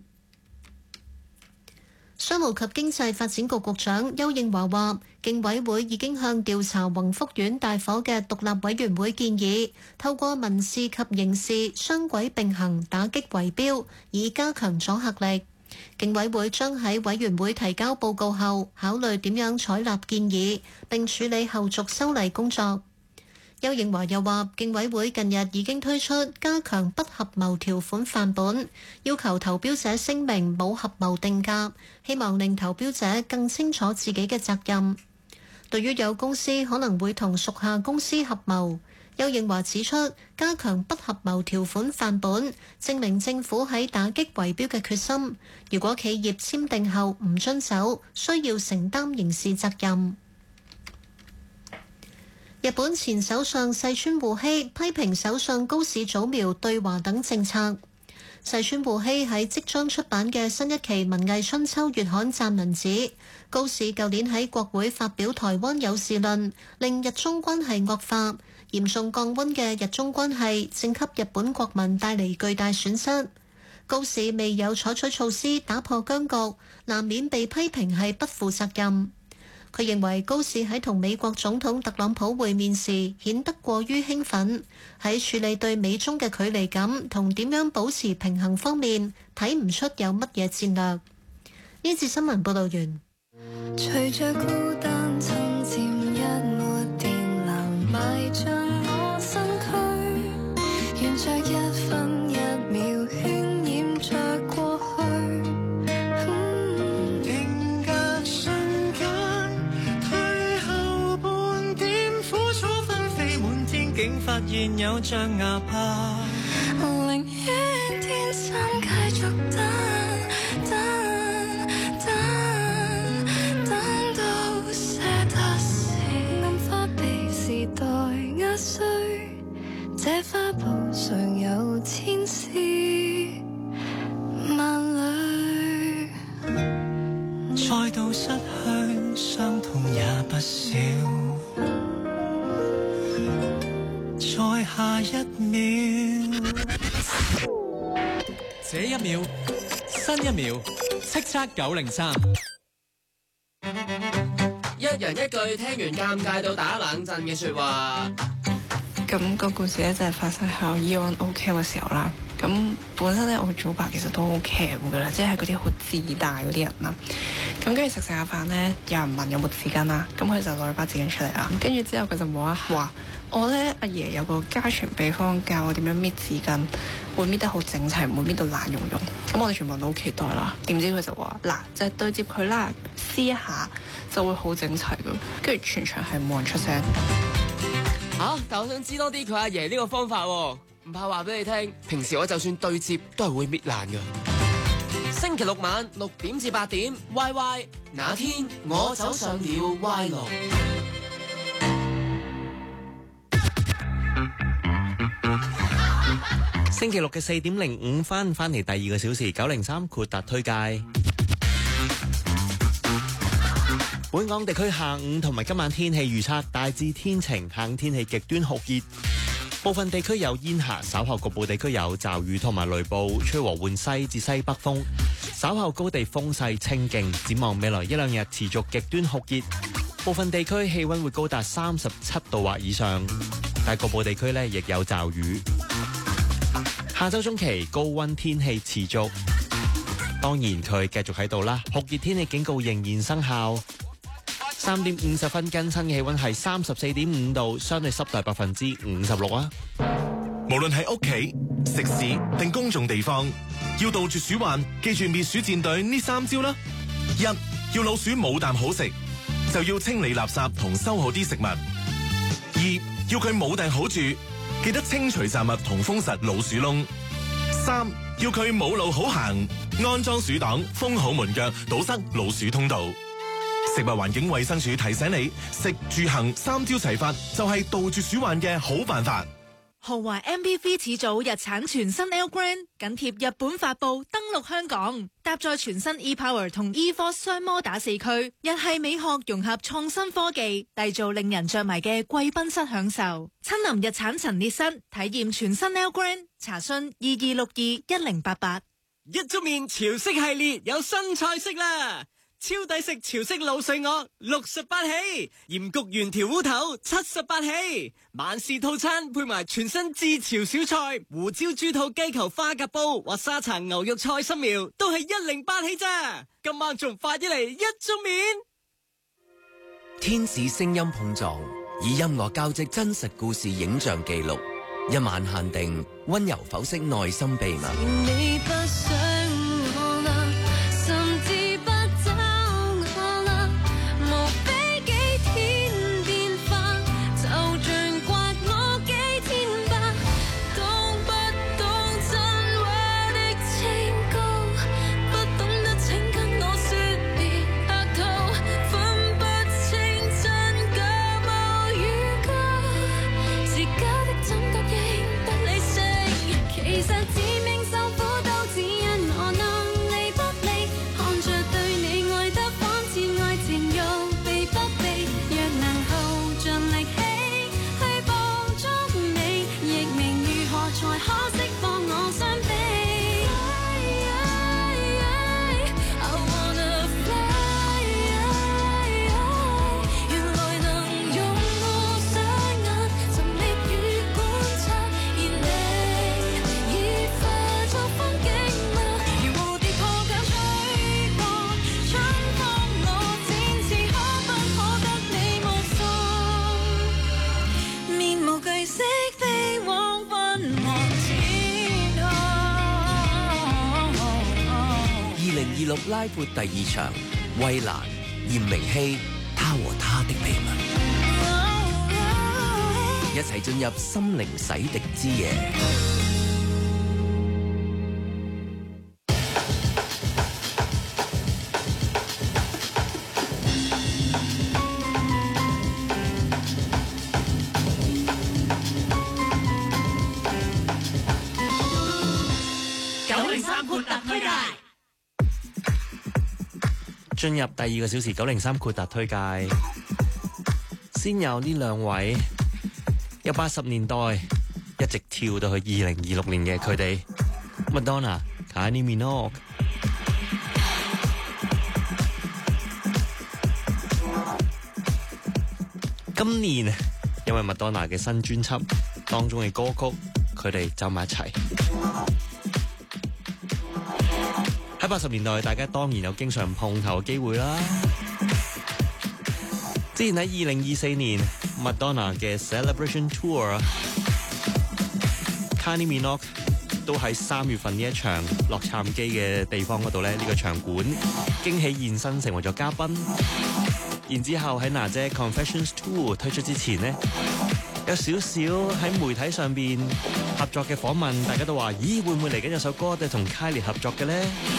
商務及經濟發展局局長邱應華話，競委會已經向調查宏福苑大火嘅獨立委員會建議，透過民事及刑事雙軌並行打擊圍標，以加強阻嚇力。競委會將喺委員會提交報告後，考慮點樣採納建議，並處理後續修例工作。邱應華又話，競委會近日已經推出加強不合謀條款範本，要求投標者聲明冇合謀定價，希望令投標者更清楚自己嘅責任。對於有公司可能會同屬下公司合謀，邱應華指出，加強不合謀條款範本，證明政府喺打擊圍標嘅決心。如果企業簽訂後唔遵守，需要承擔刑事責任。日本前首相細川護熙批評首相高市早苗對華等政策。細川護熙喺即將出版嘅新一期文藝春秋月刊撰文指，高市舊年喺國會發表台灣有事論，令日中關係惡化，嚴重降溫嘅日中關係正給日本國民帶嚟巨大損失。高市未有採取措施打破僵局，難免被批評係不負責任。佢認為高市喺同美國總統特朗普會面時顯得過於興奮，喺處理對美中嘅距離感同點樣保持平衡方面睇唔出有乜嘢戰略。呢節新聞報道完。 隨着孤單侵佔一抹電流，埋進我身軀，沿着一分一秒渲染着過去。 竟發現有象牙怕， 寧願天生繼續等到捨得死，暗花被時代壓碎，這花布上有千絲萬縷， 再度失去傷痛也不少，在下一秒， 這一秒，新一秒，叱咤903。 一人一句聽完尷尬到打冷震嘅説話。 咁個故事咧就係發生喺我 Year One O Camp 嘅時候啦。咁本身咧我早白其實都好 camp 㗎啦，即係嗰啲好自大嗰啲人啦。咁跟住食下飯咧，有人問有冇紙巾啦，咁佢就攞咗包紙巾出嚟啦。跟住之後佢就冇啦話。我咧阿爺有個家傳秘方教我點樣搣紙巾，會搣得好整齊，唔會搣到爛溶溶。咁我哋全部人都好期待啦。點知佢就話嗱，就係對接佢啦，撕一下就會好整齊㗎。跟住全場係冇人出聲。 但我想知多啲佢阿爺呢個方法喎，唔怕話俾你聽。平時我就算對接都係會搣爛㗎。星期六晚6點至8點 ，YY 那天我走上了歪路。 星期六嘅4:05翻嚟第2個小時903豁達推介。本港地區下午同埋今晚天氣預測大致天晴，下午天氣極端酷熱，部分地區有煙霞，稍後局部地區有驟雨同埋雷暴，吹和緩西至西北風，稍後高地風勢清勁。展望未來1、2日持續極端酷熱，部分地區氣溫會高達37度或以上，但局部地區亦有驟雨。下周中期高溫天氣持續，當然佢繼續喺度啦，酷熱天氣警告仍然生效。3點50分更新嘅氣溫係34.5度，相對濕度56%啊！ 無論喺屋企、食肆定公眾地方，要杜絕鼠患，記住滅鼠戰隊呢3招啦：1. 要老鼠冇啖好食，就要清理垃圾同收好啲食物； 2. 要佢冇埞好住，記得清除雜物同封實老鼠窿； 3. 要佢冇路好行，安裝鼠擋，封好門腳，堵塞老鼠通道。食物環境衛生署提醒你，食住行3招齊發，就係杜絕鼠患嘅好辦法。 豪華 MPV 始祖日產全新 L Grand 緊貼日本發布登陸香港，搭載全新 ePower 同 eForce 雙摩打4驅，日系美學融合創新科技，締造令人着迷嘅貴賓室享受。親臨日產陳列室，體驗全新 L Grand，查詢22621088。 一粥麵潮式系列有新菜式啦！超抵食潮式滷水鵝68起，鹽焗原條烏頭78起，晚市套餐配埋全新炙潮小菜、胡椒豬肚雞球花甲煲或沙茶牛肉菜心苗，都係108起咋。今晚仲快啲嚟一粥麵！ 天使聲音碰撞，以音樂交織真實故事影像記錄，一晚限定，溫柔剖析內心秘密。 你不想我啦，甚至不找我啦，無非幾天變化，就像刮我幾天吧，懂不懂真話的清高，不懂得請跟我說別客套，分不清真假冒預告，是假的怎覺認得你聲，其實致命受苦都只因我能離不離，看着對你愛得仿似愛情又避不避，若能耗盡力氣去捕捉你，亦明如何才可釋放我傷悲。I wanna fly， 原來能用我雙眼尋覓與觀察，而你已化作風景嗎？如蝴蝶破繭吹過春風，我展翅可不可得你目送？面無懼色飛往昏黃天空。 2026拉闊第2場，衛蘭、嚴明熙，他和他的秘密，一齊進入心靈洗滌之夜。 903豁達推介。 進入第2個小時903豁達推介，先有呢兩位由80年代一直跳到去2026年嘅佢哋 Madonna、Kylie Minogue。今年因為 Madonna 嘅新專輯當中嘅歌曲，佢哋走埋一齊。喺80年代，大家當然有經常碰頭嘅機會啦。之前喺2024年 Madonna 嘅 Celebration Tour，Kylie Minogue 都喺3月份呢一場洛杉磯嘅地方嗰度呢，呢個場館驚喜現身成為咗嘉賓。然之後喺娜姐 Confessions Tour 推出之前呢，有少少喺媒體上邊合作嘅訪問，大家都話：咦，會唔會嚟緊有首歌都係同 Kylie 合作嘅呢？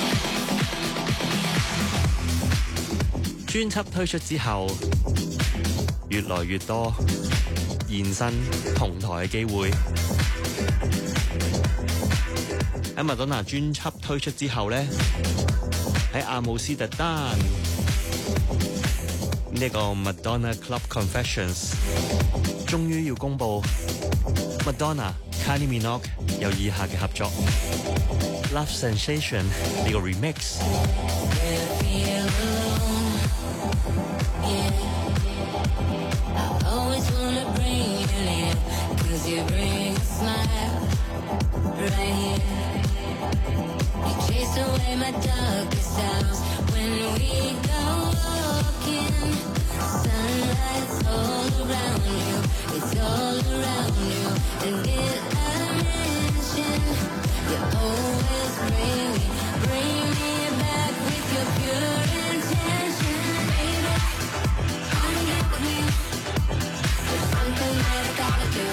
專輯推出之後，越來越多現身同台嘅機會。 喺麥當娜專輯推出之後呢，喺阿姆斯特丹呢個 Madonna Club Confessions 終於要公佈 Madonna、Kylie Minogue 有以下嘅合作 Love Sensation 呢個 remix。 You bring a smile right here. You chase away my darkest hours when we go walking. Sunlight's all around you, it's all around you. And did I mention you always bring me back with your pure intention, baby? Come and get with me. There's something that I gotta do.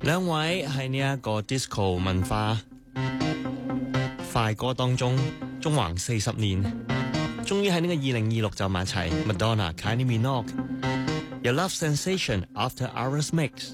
兩位喺呢一個 disco 文化快歌當中縱橫40年，終於喺呢個2026就埋齊 Madonna Kylie Minogue 有 Love Sensation After Hours Mix。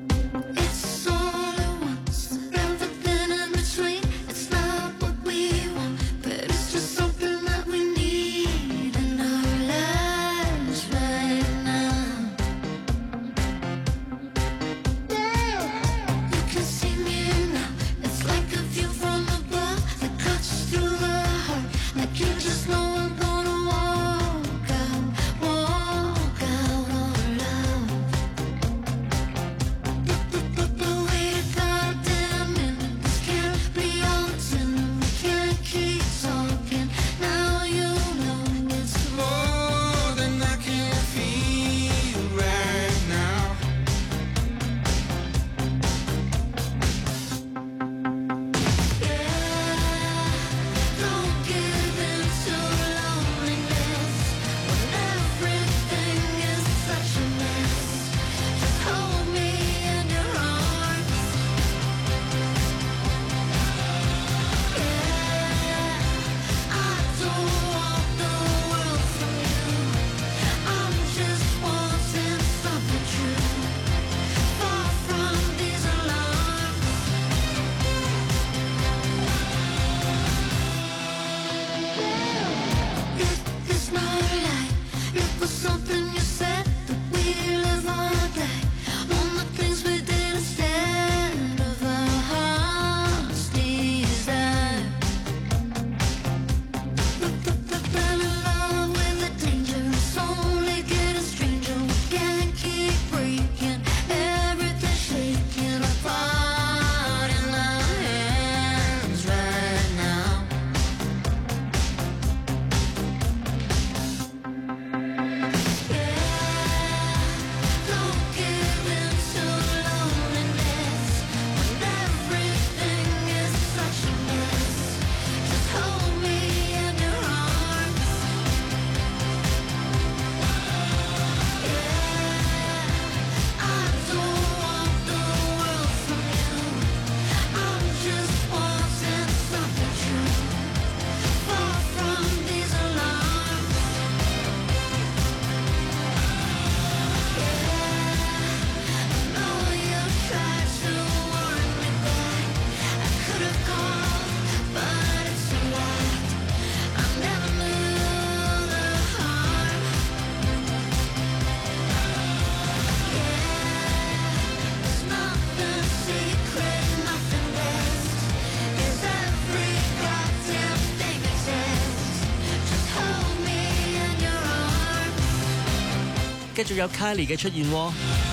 繼續有 Kylie 嘅出現喎，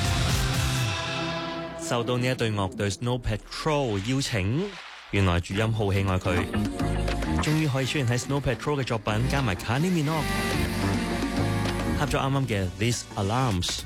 受到呢一隊樂隊 Snow Patrol 邀請，原來主音好喜愛佢，終於可以出現喺 Snow Patrol 嘅作品，加埋 Kylie Minogue 合作啱啱嘅 These Alarms。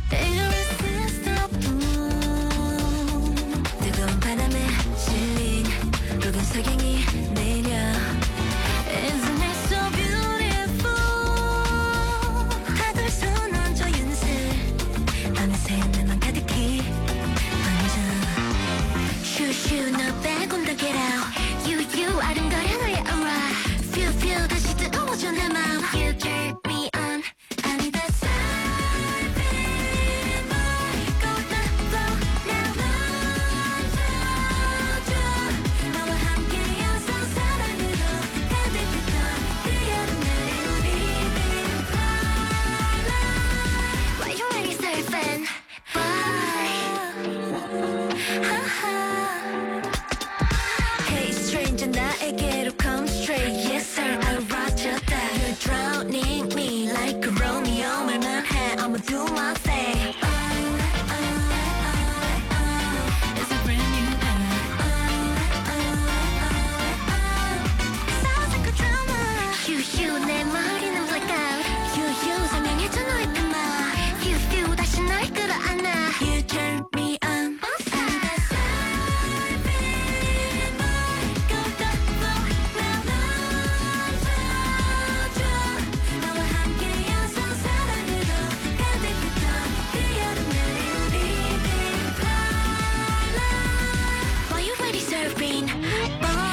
surfing boy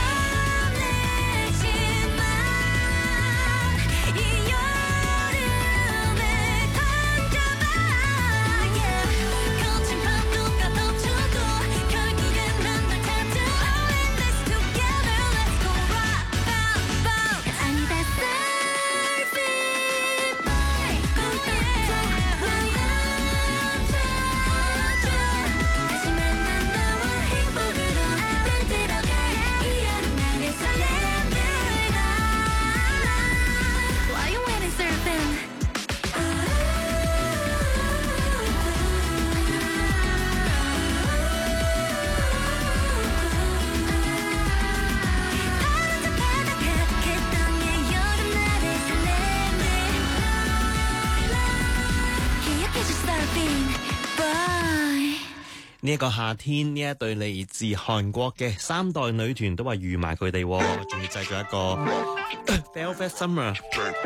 呢一個夏天，呢一對嚟自韓國嘅三代女團都話預埋佢哋，仲要製作一個 Velvet Summer。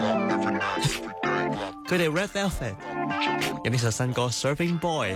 佢哋 Red Velvet 有呢首新歌 Surfing Boy。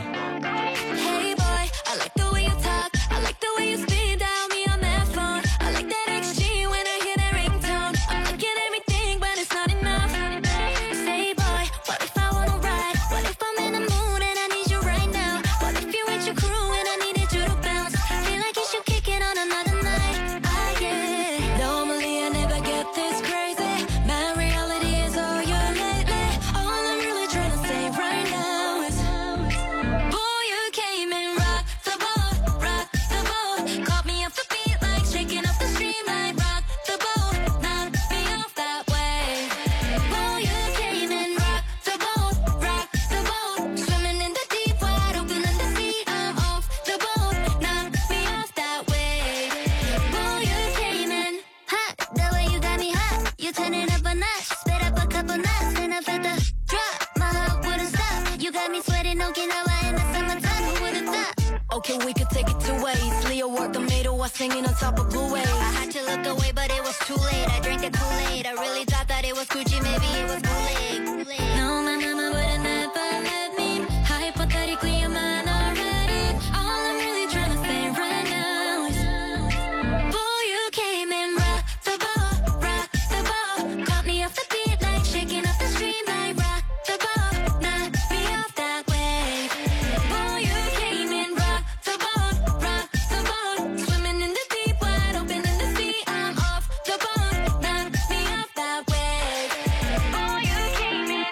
Okay, we could take it two ways. Leo worked the middle while singing on top of blue waves. I had to look away, but it was too late. I drank the Kool-Aid. I really thought that it was Gucci, maybe it was bootleg. No, my mama would never let me. Hypothetically, you're mine already. All I'm really trying to say right now is, boy, you came and rocked the boat. Caught me off the beat like shaking off the stream like rock the boat. Knocked me off that wave. Boy, you came and rocked the boat. Swimming in the deep, wide open in the sea. I'm off the boat. Knocked me off that wave. Boy, you came and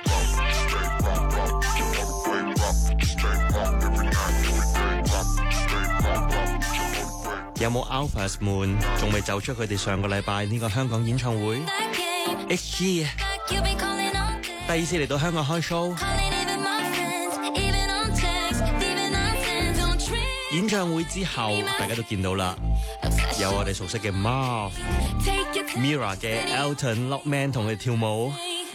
有冇 Alphas 們仲未走出佢哋上個禮拜呢個香港演唱會 ？XG 第二次嚟到香港開 show， 演唱會之後大家都見到啦，有我哋熟悉嘅 Marv、Mira 嘅 Elton、Lockman 同佢哋跳舞。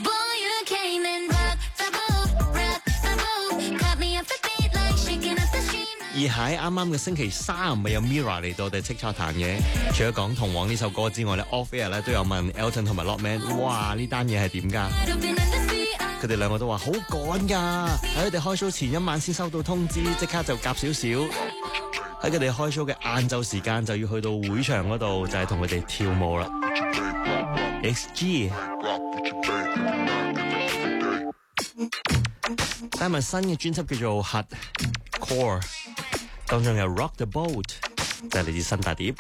而喺啱啱嘅星期三，咪有 Mira 嚟到我哋叱咤壇嘅。除咗講《同往》呢首歌之外咧 ，Off Air 咧都有問 Elton 同埋 Lockman， 哇呢單嘢係點㗎？佢哋兩個都話好趕㗎，喺佢哋開 show 前一晚先收到通知，即刻就夾少少。喺佢哋開 show 嘅晏晝時間就要去到會場嗰度，就係同佢哋跳舞啦。XG 帶埋新嘅專輯叫做 Hardcore， 當中有 Rock the Boat， 就係嚟自新大碟。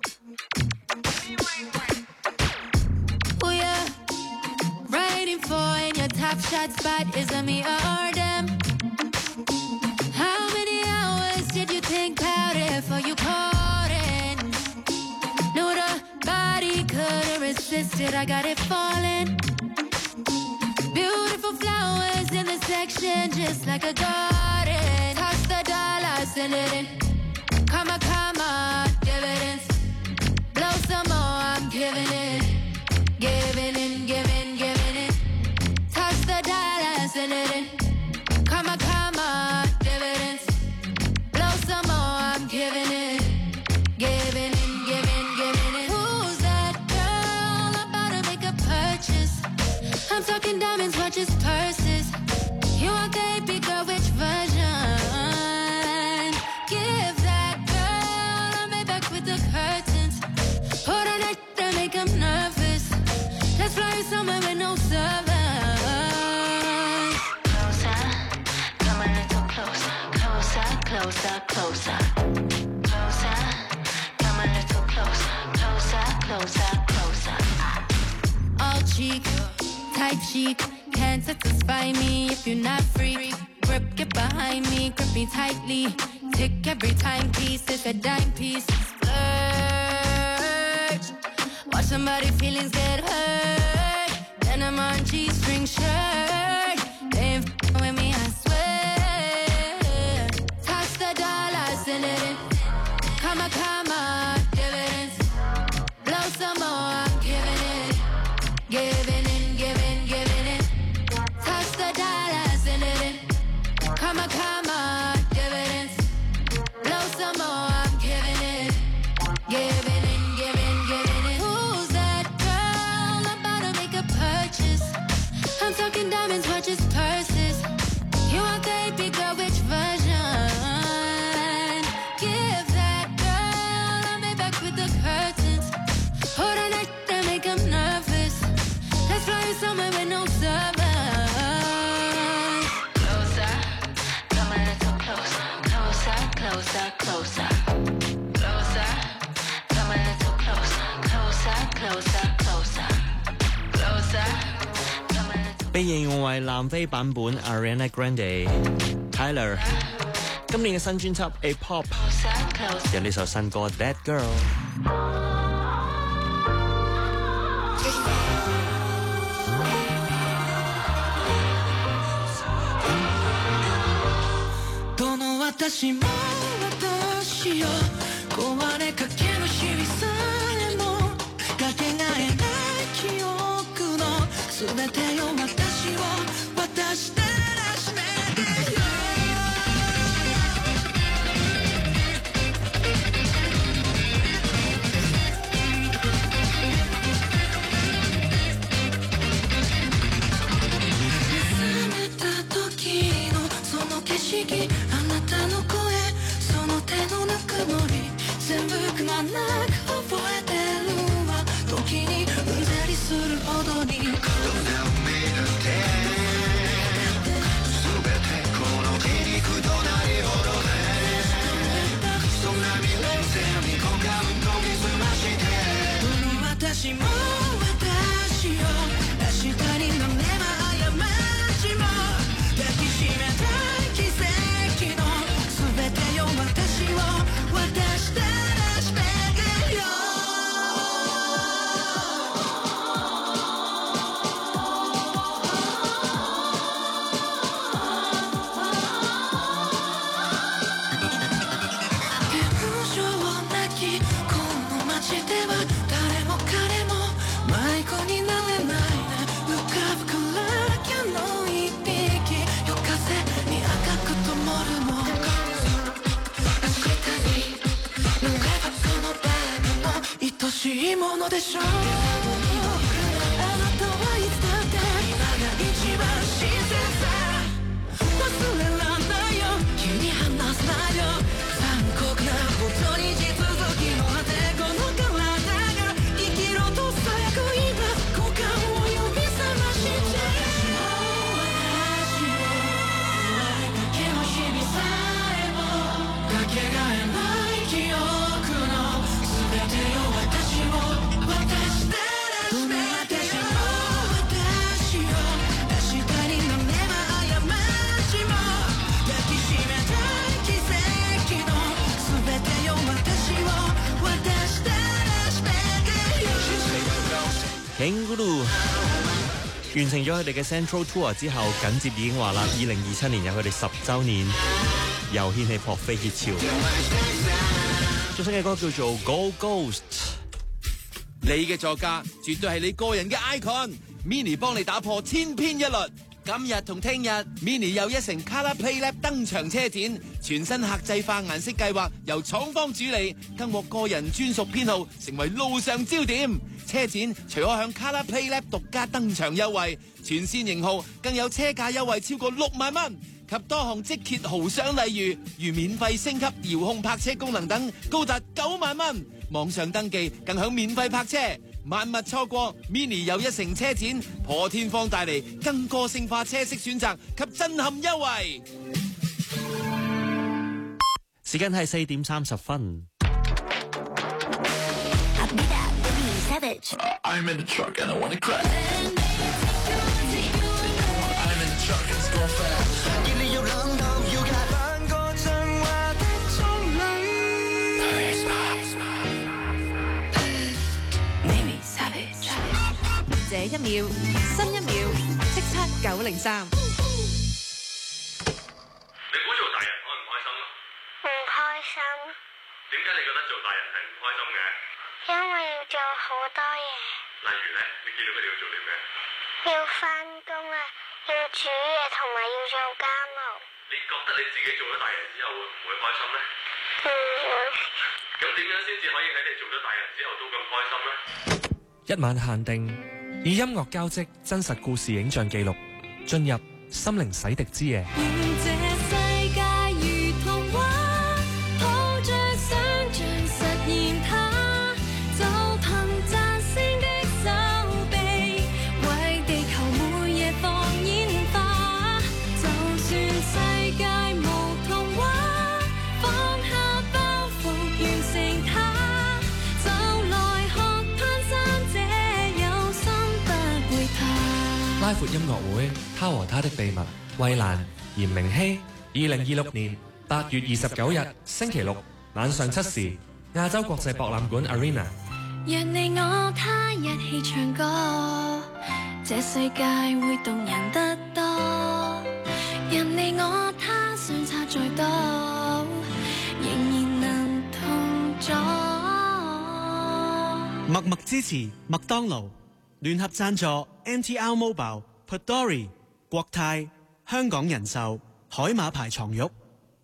Top shot spot is on me or them. How many hours did you think about it before you caught it? No, the body couldn't resist it. I got it falling. Beautiful flowers in the section, just like a garden. Toss the dollar, send it in. Come on, dividends. Blow some more, I'm giving it. Giving in, giving it. Send it in. Come on, dividends. Blow some more, I'm giving it. Giving in, giving it. Who's that girl about to make a purchase? I'm talking diamonds, watches, purses. You want the big girl, which version? Give that girl a closer, closer, closer. Come a little closer, closer, closer, closer. All cheek, tight cheek, can't satisfy me if you're not free. Grip, get behind me, grip me tightly. Tick every timepiece, it's a dime piece. Splurge. Watch somebody feelings get hurt. Then I'm on G-string shirt. They ain't f***ing with me, I swear. Touch the dollar, send it in. Come on, dividends. Blow some more, I'm giving it. Giving in, giving in. Touch the dollar, send it in. Come on, dividends. Blow some more, I'm giving it. Giving in, giving in. Who's that girl about to make a purchase? I'm talking diamonds, watches, purses. You want the AP girl, which version? Give that girl a Maybach with the curtains. Hold on, that make them nervous. Let's fly you somewhere with no servers. Closer, come a little closer, closer, closer, closer. Closer, come a little closer, closer, closer, closer. Closer, come a little. 被形容為南非版本 Ariana Grande Tyler 今年嘅新專輯 A Pop 有呢首新歌 That Girl。 どの私も私よ壊れかけの日々さえもかけがえない記憶の全てよ私を渡してらしめてよ景色あなたの声その手のぬくもり全部くまなく覚えてるわ時にうんざりするほどにどんな目だって全てこの皮肉となりほどでそんな未練線に股間研ぎ澄まして私も私よ明日に飲めば過ちも抱きしめた奇跡の全てよ私を渡してらしめてよ現状なきこの街では誰も彼も迷子になれないね浮かぶからきゃの一匹夜風に赤く灯るもん明日に乗ればこの誰も愛しいものでしょうあなたはいつだって今が一番新鮮さ忘れらんないよ気に離すなよ残酷なことに地続きの果てこの体が生きろとさやく今股間を呼び覚まして私を壊れかけの日々さえもかけがえない記憶の全てよ私を渡してらしめてよ私よ明日に飲めば過ちも抱きしめた奇跡の全てよ私を渡してらしめてよ Kangaroo 完成咗佢哋嘅 Central Tour 之後，緊接已經話啦，2027年有佢哋10週年，又掀起撲飛熱潮。最新嘅歌叫做《Go Ghost》。 你嘅座駕絕對係你個人嘅 icon，Mini 幫你打破千篇一律。今日同聽日 ，Mini 又一城 Colour Playlab 登場車展，全新客製化顏色計劃由廠方主理，更獲個人專屬編號，成為路上焦點。車展除可向 Colour Playlab 獨家登場優惠，全線型號更有車價優惠超過6萬蚊，及多項即揭豪賞禮遇，如免費升級遙控泊車功能等，高達9萬蚊。網上登記更享免費泊車。萬勿錯過 Mini 又一城車展，破天荒帶嚟更個性化車式選擇及震撼優惠。 時間係4點30分。 I'm in the truck and I wanna crack. I'm in the truck and it's going fast. 要你有兩頭要夾兩個像話的中女。 Maybe savage。這一秒，新一秒，叱咤903。 你估做大人開唔開心啊？ 唔開心。 點解你覺得做大人係唔開心嘅？ 因為要做好多嘢。 例如咧，你見到佢哋要做啲咩？ 要返工啊，要煮嘢同埋要做家務。 你覺得你自己做咗大人之後會唔會開心呢？ 唔會。 咁點樣先至可以喺你做咗大人之後都咁開心呢？ 一晚限定，以音樂交織真實故事影像記錄，進入心靈洗滌之夜。拉闊音樂會，他和他的秘密，衛蘭、嚴明熙，2026年8月29日星期六晚上7時，亞洲國際博覽館 Arena。 讓你我他一起唱歌，這世界會動人得多。任你我他相差再多，仍然能同坐。 默默支持麥當勞，聯合贊助 MTR Mobile、Padori、國泰、香港人壽、海馬牌床褥。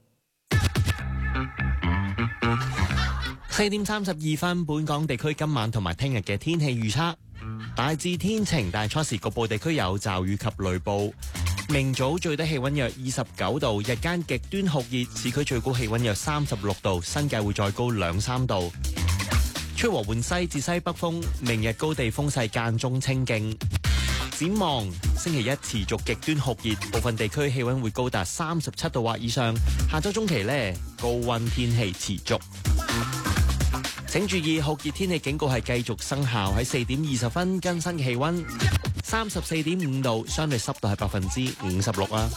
4點32分，本港地區今晚同埋聽日嘅天氣預測大致天晴，但初時局部地區有驟雨及雷暴。明早最低氣溫約29度，日間極端酷熱，市區最高氣溫約36度，新界會再高2-3度。吹和緩西至西北風，明日高地風勢間中清勁。展望星期一持續極端酷熱，部分地區氣溫會高達37度或以上。下周中期呢，高溫天氣持續。請注意酷熱天氣警告係繼續生效。喺4點20分更新嘅氣溫34.5度，相對濕度係56%啊。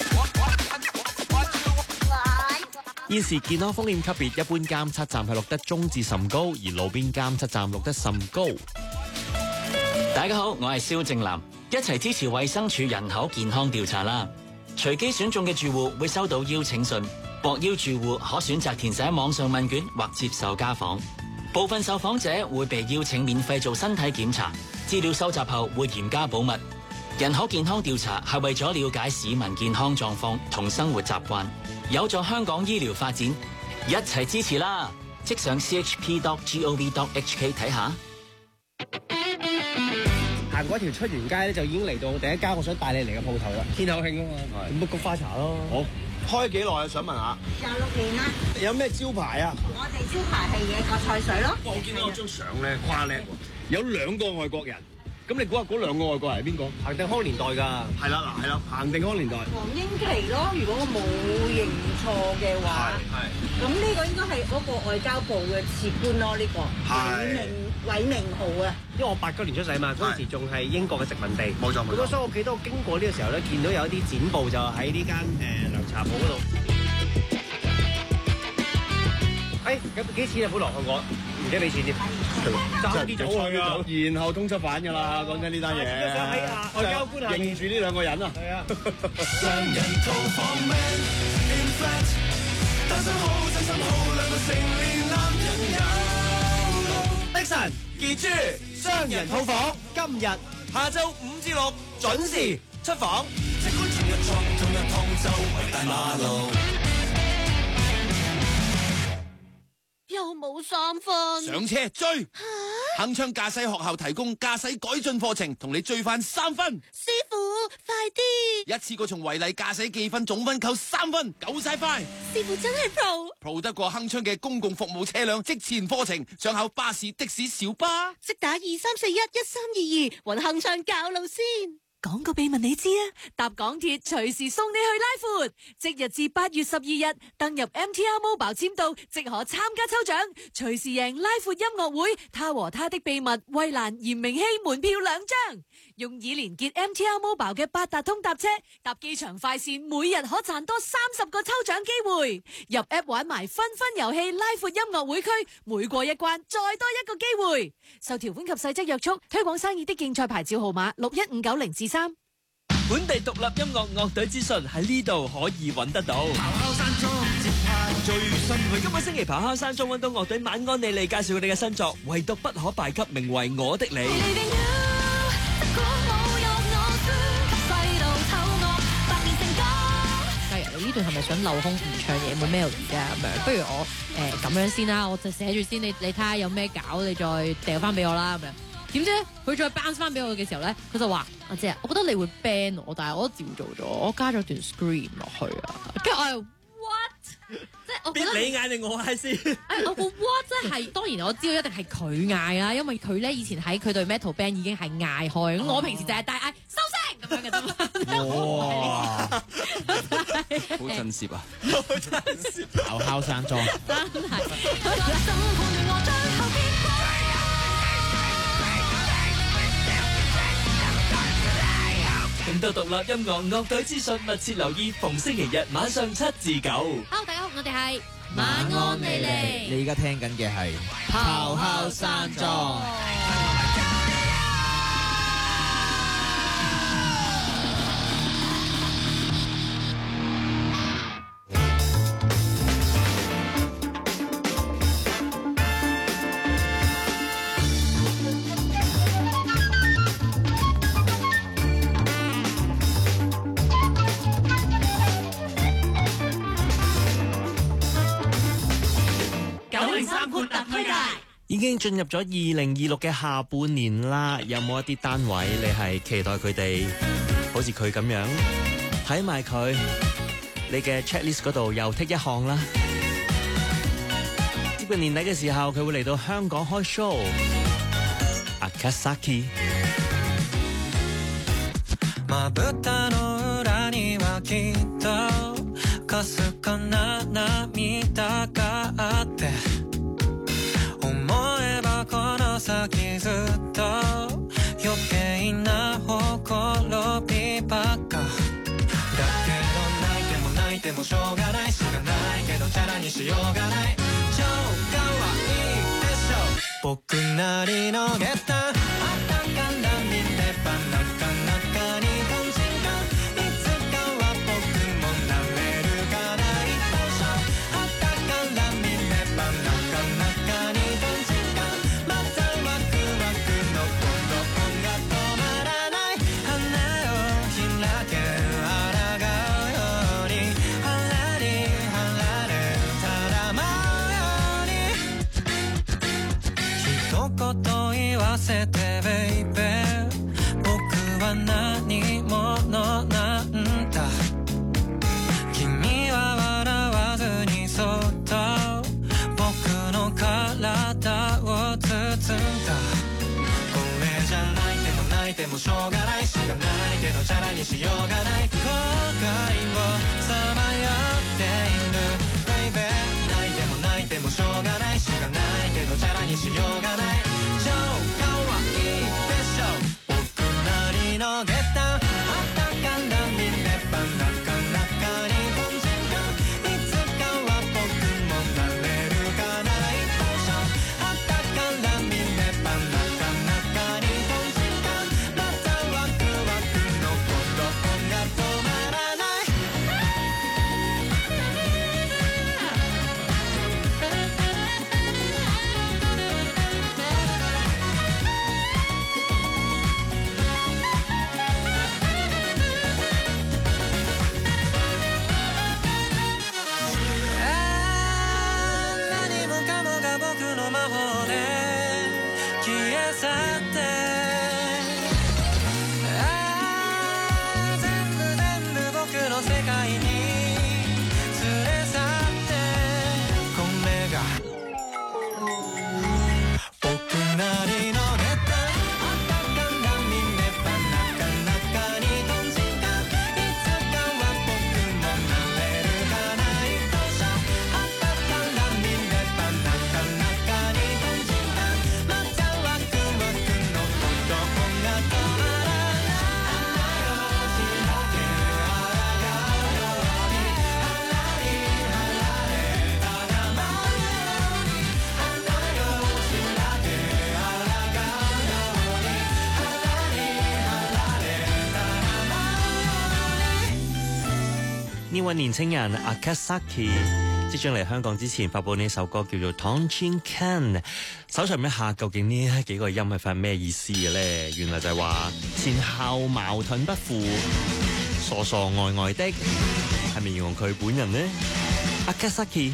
現時健康風險級別一般監測站係錄得中至甚高，而路邊監測站錄得甚高。 大家好，我係蕭正楠，一齊支持衛生署人口健康調查啦！隨機選中嘅住戶會收到邀請信，獲邀住戶可選擇填寫網上問卷或接受家訪。部分受訪者會被邀請免費做身體檢查，資料收集後會嚴加保密。人口健康調查係為咗了解市民健康狀況同生活習慣，有助香港醫療發展，一齊支持啦！即上 chp.gov.hk 睇下。 行嗰條出園街咧，就已經嚟到第一間我想帶你嚟嘅鋪頭啦。天后慶啊嘛，咁菊花茶咯。好，開幾耐啊？想問下。 26年啦。 有咩招牌啊？ 我哋招牌係野葛菜水咯。 我見到有張相咧，跨叻喎，有2個外國人。咁你估下嗰2個外國人係邊個？彭定康年代㗎。係啦，嗱係啦，彭定康年代。 黃英琦咯，如果我冇認錯嘅話。係。咁呢個應該係嗰個外交部嘅次官咯，呢個。係。偉明號啊！ 因為我89年出世嘛，嗰陣時仲係英國嘅殖民地。冇錯冇錯。咁所以我記得我經過呢個時候咧，見到有一啲展報就喺呢間涼茶鋪嗰度。咁幾錢啊？本來我唔記得俾錢添，爭啲走去啊！然後通緝犯㗎啦，講緊呢單嘢。外交官啊，認住呢2個人啊。係啊。雙人套房 man in flat， 單身好真心好，2個成年男人有。的神傑珠雙人套房，今日下晝5至6準時出房。即管全日撞，同日同舟圍大馬路。 又冇3分， 上車追！鏗鏘駕駛學校提供駕駛改進課程，同你追翻3分。 師傅，快啲！ 一次過從違例駕駛記分總分扣3分，夠晒快！ 師傅真係 pro 得過鏗鏘嘅公共服務車輛職前課程，想考巴士、的士、小巴， 即打23411322，搵鏗鏘教路先。 講個秘密你知啊！搭港鐵隨時送你去拉闊，即日至8月12日登入 MTR Mobile 簽到，即可參加抽獎，隨時贏拉闊音樂會、他和他的秘密、衛蘭、嚴明熙門票2張。用以連結 MTR Mobile 嘅八達通搭車，搭機場快線，每日可賺多30個抽獎機會。入 App 玩埋分遊戲拉闊音樂會區，每過一關再多一個機會。受條款及細則約束，推廣生意的競賽牌照號碼615903。 本地獨立音樂樂隊資訊喺呢度可以揾得到。 咆哮山莊接拍最新去今個星期咆哮山莊揾到樂隊晚安莉莉介紹佢哋嘅新作，唯獨不可敗給名為我的你。 呢段係咪想漏空唔唱嘢冇 melody 啊？咁樣，不如我咁樣先啦，我就寫住先，你睇下有咩搞，你再掉翻俾我啦咁樣。點知佢再 bounce 翻俾我嘅時候咧，佢就話：阿姐，我覺得你會 ban 我，但係我都照做咗，我加咗段 scream 落去啊。跟住我係 what？ 即係我覺得你嗌定我嗌先？ 我個 what 即係當然我知道一定係佢嗌啦，因為佢咧以前喺佢對 metal band 已經係嗌開，咁我平時就係大嗌收聲咁樣嘅啫嘛。 哇！好震懾啊！咆哮山莊真係。 更多獨立音樂樂隊資訊，密切留意逢星期日晚上7至9。 Hello，大家好，我哋係晚安莉莉。 你而家聽緊嘅係咆哮山莊。 已經進入咗2026嘅下半年啦，有冇一啲單位你係期待佢哋好似佢咁樣睇埋佢？你嘅 checklist 嗰度又剔一項啦。接近年底嘅時候，佢會嚟到香港開 show。Akasaki。 まぶたの裏にはきっとかすかな涙があって思えばこの先ずっと余計なほころびばっかだけど泣いても泣いてもしょうがないしかないけどチャラにしようがない超かわいいでしょ僕なりのゲッターあったから見ればなかなかに本心がいつかは僕もなれるから一等賞あったから見ればなかなかに本心がまたワクワクの鼓動が止まらない羽を開け抗うように腹に腹でただ舞うように一言言わせてベイベー僕は何者なんだ君は笑わずにそっと僕の体を包んだこれじゃ泣いても泣いてもしょうがないしかないけどチャラにしようがない後悔をさまよっているベイベー泣いても泣いてもしょうがないしかないけどチャラにしようがない超かわいいでしょ僕なりのゲッターあったから見ればなかなかに本心がいつかは僕もなれるから一等賞あったから見ればなかなかに本心がまたワクワクの鼓動が止まらない何もかもが僕の魔法で消え去って全部僕の世界に連れ去ってこれが僕なりのゲッターあったから見ればなかなかに呢位年青人 Akasaki 即將嚟香港之前發佈呢首歌叫做 Tonchin Can， 手上面下究竟呢幾個音係發咩意思嘅呢？原來就係話前後矛盾不符，傻傻呆呆的，係咪形容佢本人呢？ Akasaki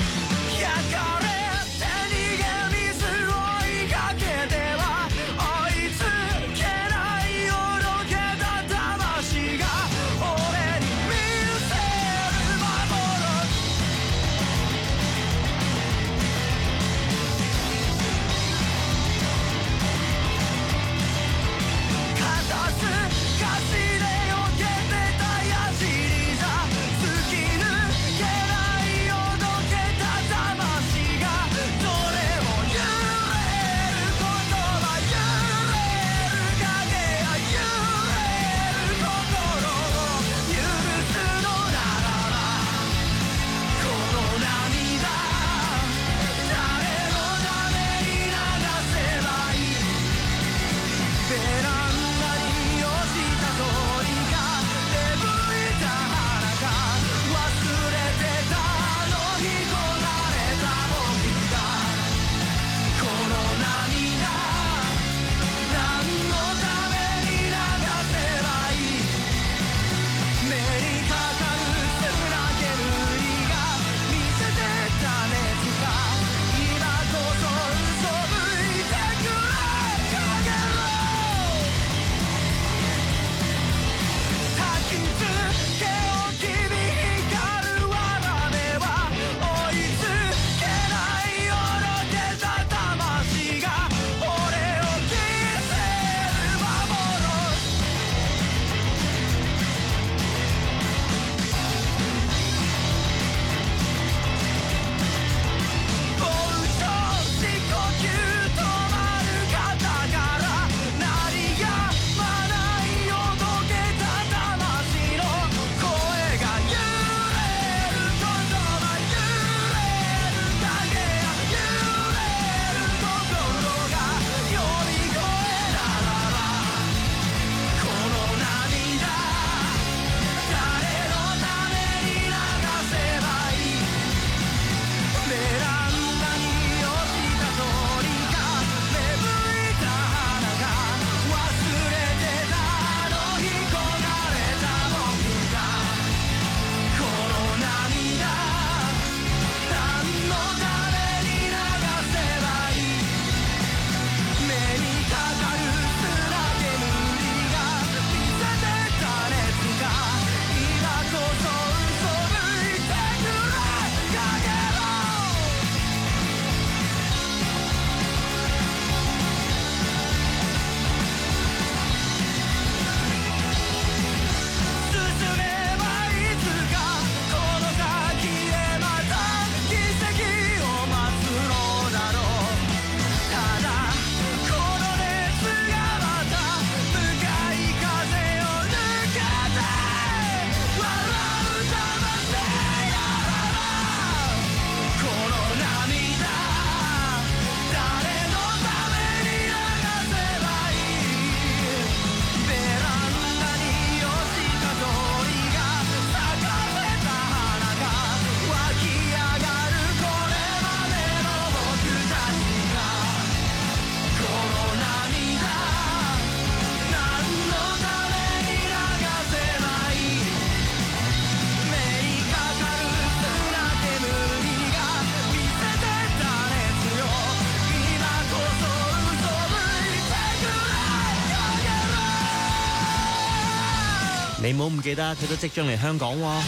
你冇唔記得佢都即將嚟香港喎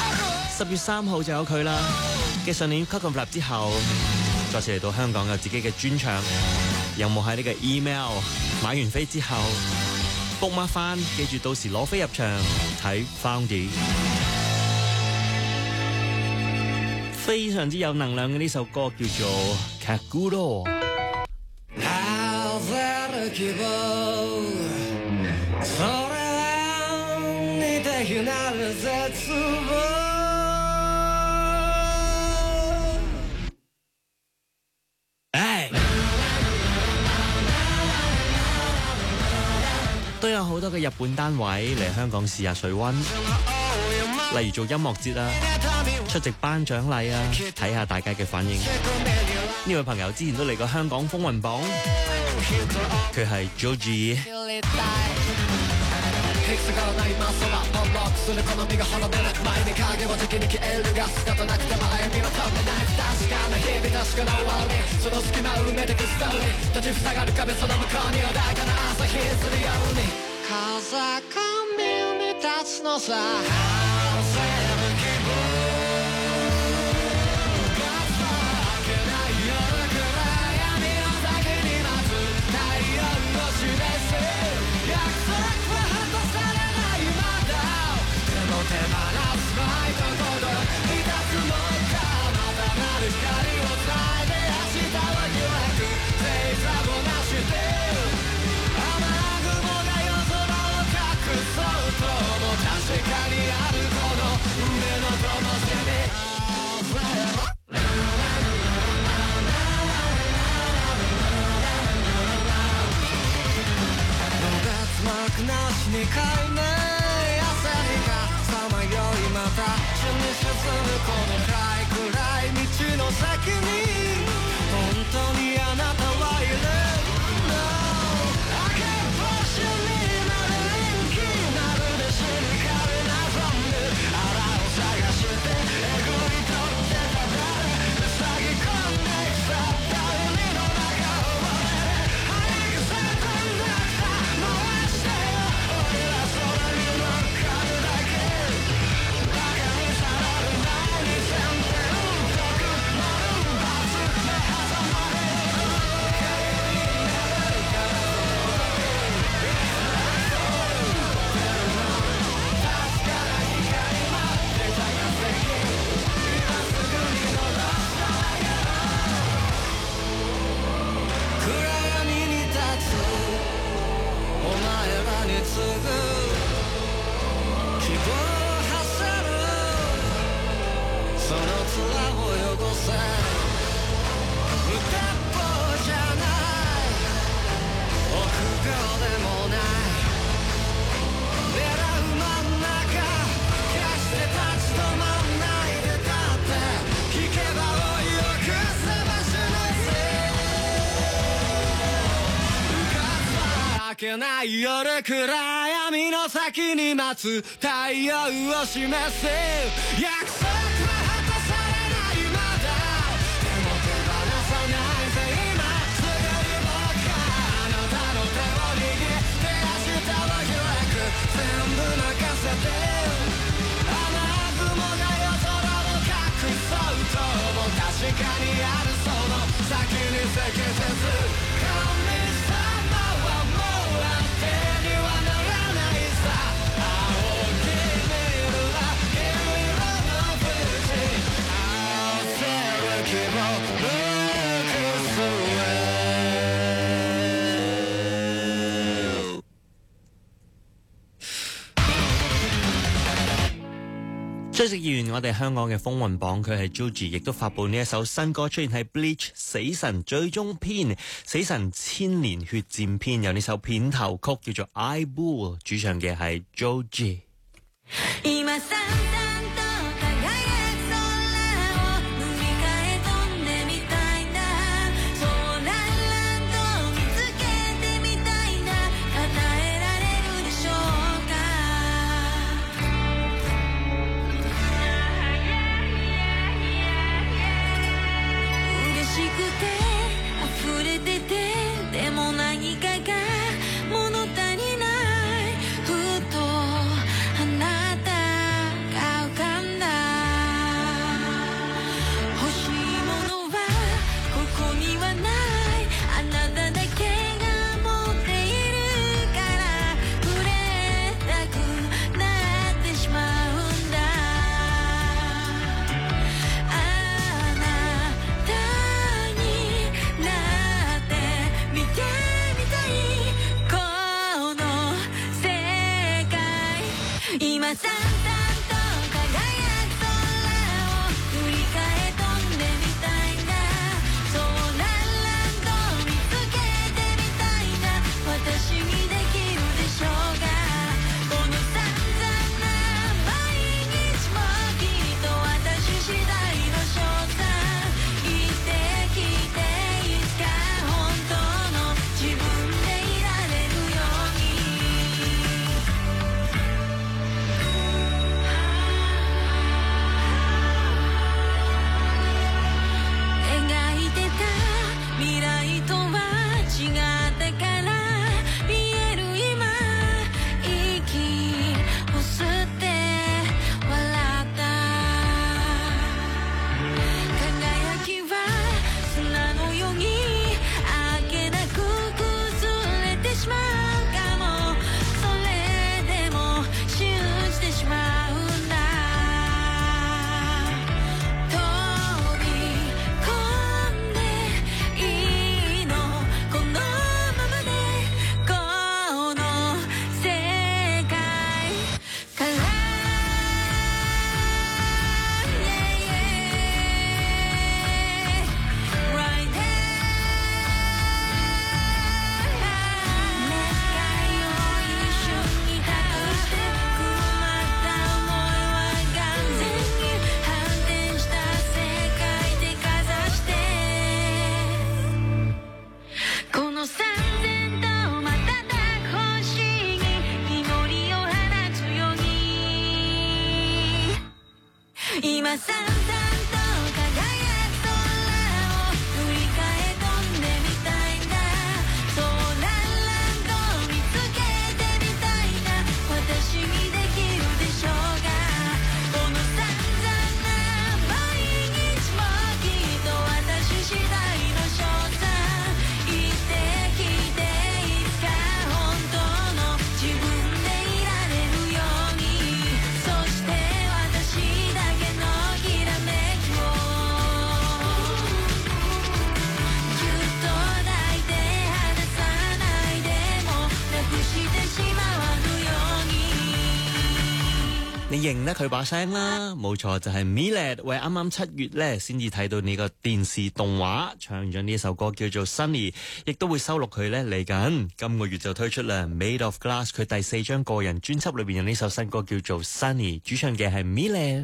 ，10月3號就有佢啦。繼上年 Coco Club 之後，再次嚟到香港有自己嘅專場，有冇喺呢個 email 買完飛之後 book mark 翻？記住到時攞飛入場睇 Foundy。非常之有能量嘅呢首歌叫做 Kaguro。都有好多嘅日本單位嚟香港試下水溫。 例如做音樂節啊、出席頒獎禮啊，睇下大家嘅反應。呢位朋友之前都嚟過香港風雲榜，佢係 Joji。 2回目朝日がさまよいまた地に沈むこの暗い道の先に本当にあなたはいる No 明け星になる人気まるで死ぬ壁望むあらを探してえぐり取ってた誰塞ぎ込んできた海の中を早くさコンダクター回してよ俺ら空に乗っかるだけバカにされる前に先手を解く丸抜目挟まれる限りになるから確かな光待ってたがせき今すぐに乗らしたや暗闇に立つお前らに次ぐ希望を発せるその面を汚せ無鉄砲じゃない臆病でもない狙う真ん中決して立ち止まんないでだって聞けば追いよくせましないぜ明けない夜暗闇の先に待つ太陽を示す約束は果たされないまだでも手放さないぜ今すぐに僕があなたの手を握って明日は開く全部任せて雨雲が夜空を隠そうとも確かにあるその先に積雪神様はもう当てにはならないさ青きビルは黄色の富士合わせる希望ルークスウェイ追跡完我哋香港嘅風雲榜，佢係 Joji， 亦都發布呢一首新歌，出現喺 Bleach 死神最終篇，死神千年血戰篇，有呢首片頭曲叫做 I Bull， 主唱嘅係 Joji。 今さんさんと輝く空を海へ飛んでみたいなソーラーランドを見つけてみたいな叶えられるでしょうか嬉しくて溢れててでも何かが物足りないふとあなたが浮かんの三千と瞬く星に祈りを放つように今さんさんと輝く空を振り返飛んでみたいんだそうランランと見つけてみたいな私にできるでしょうかこの散々な毎日もきっと私次第の勝算言ってきていつか本当の自分でいられるようにそして私だけのきらめきをぎゅっと抱いて離さないでもなくしてしまわぬように你認得佢把聲啦，冇錯就係 Millet 為啱啱7月咧先至睇到呢個電視動畫唱咗呢首歌叫做 Sunny， 亦都會收錄佢咧嚟緊今個月就推出啦 Made of Glass 佢第4張個人專輯裏邊有呢首新歌叫做 Sunny， 主唱嘅係 Millet。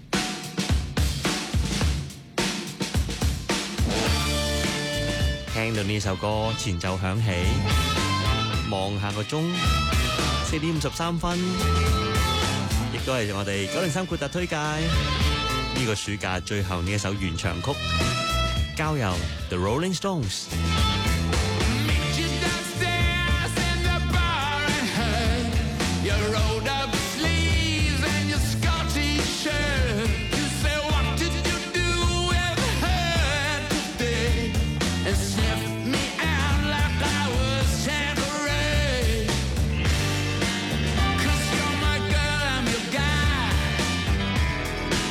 聽到呢首歌前奏響起，望下個鐘4點53分。亦都係我哋903豁達推介呢個暑假最後呢一首原唱曲，交由 The Rolling Stones。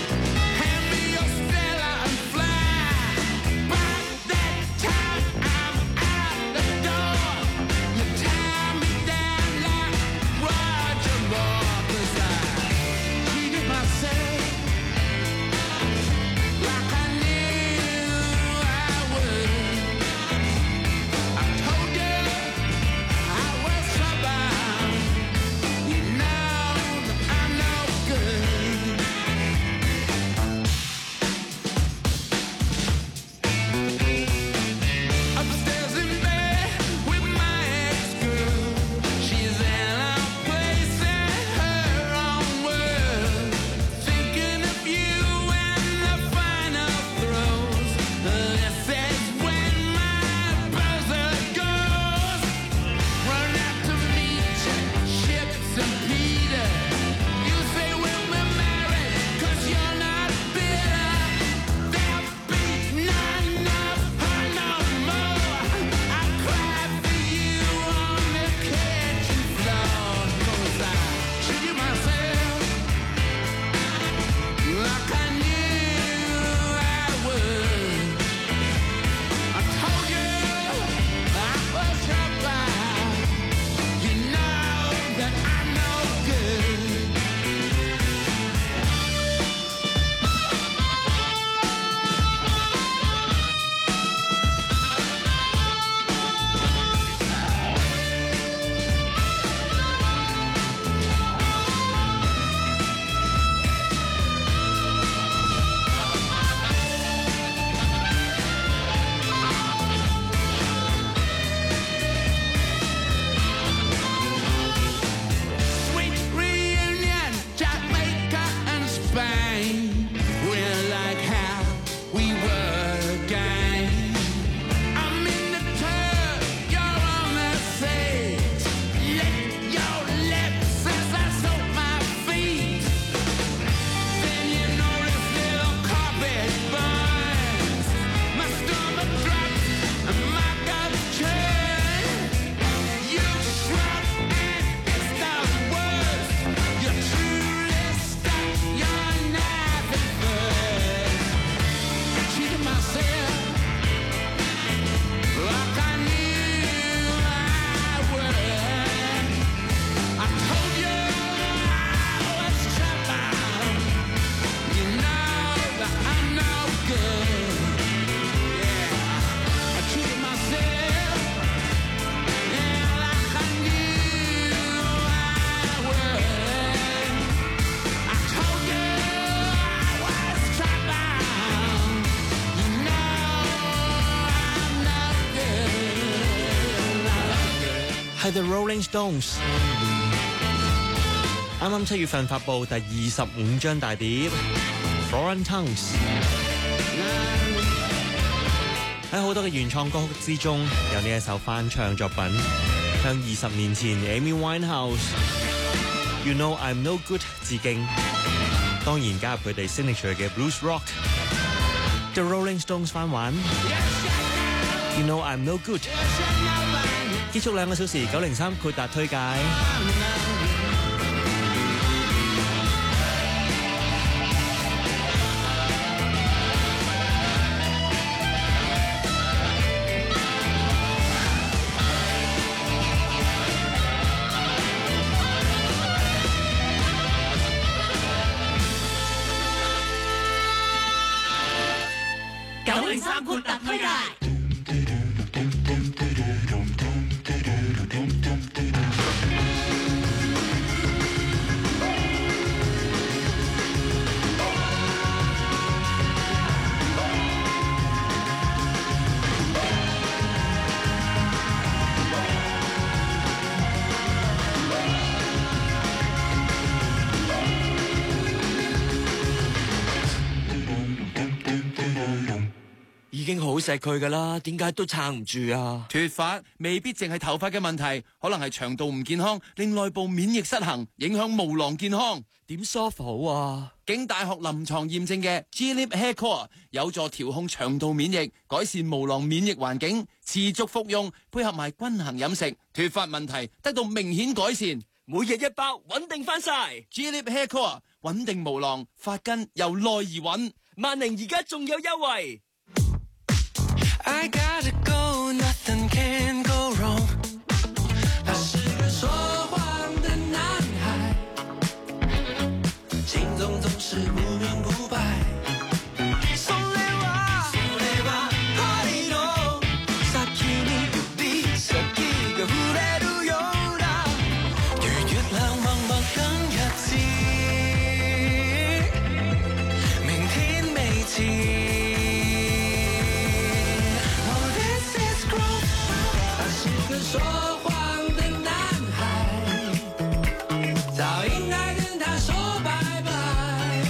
I'm 係 The Rolling Stones。啱啱7月份發布第25張大碟《Foreign Tongues》。喺好多嘅原創歌曲之中，有呢一首翻唱作品，向20年前 Amy Winehouse《You Know I'm No Good》致敬。當然加入佢哋 signature 嘅 Blues Rock。The Rolling Stones 翻玩《You Know I'm No Good》。結束2個小時903豁達推介。 903豁達推介。 已經好錫佢噶啦，點解都撐唔住啊？脫髮未必淨係頭髮嘅問題，可能係腸道唔健康，令內部免疫失衡，影響毛囊健康。點梳好啊？經大學臨床驗證嘅 G-Lip Hair Core 有助調控腸道免疫，改善毛囊免疫環境。持續服用，配合埋均衡飲食，脫髮問題得到明顯改善。每日1包，穩定翻晒。G-Lip Hair Core 穩定毛囊，髮根由內而穩。萬寧而家仲有優惠。 I gotta go, nothing can go wrong。他是個說謊的男孩，心中總是不明不白。 說謊的男孩，早應該跟他說拜拜。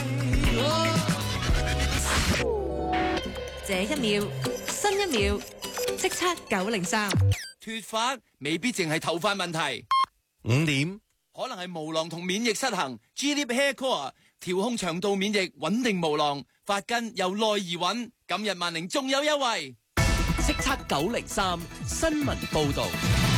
這一秒，新一秒，即測903。 脫髮未必淨係頭髮問題 ，5點可能係毛囊同免疫失衡。G-Lip Hair Core 調控腸道免疫，穩定毛囊，髮根由內而穩。今日萬寧仲有優惠。 叱咤903新聞報導。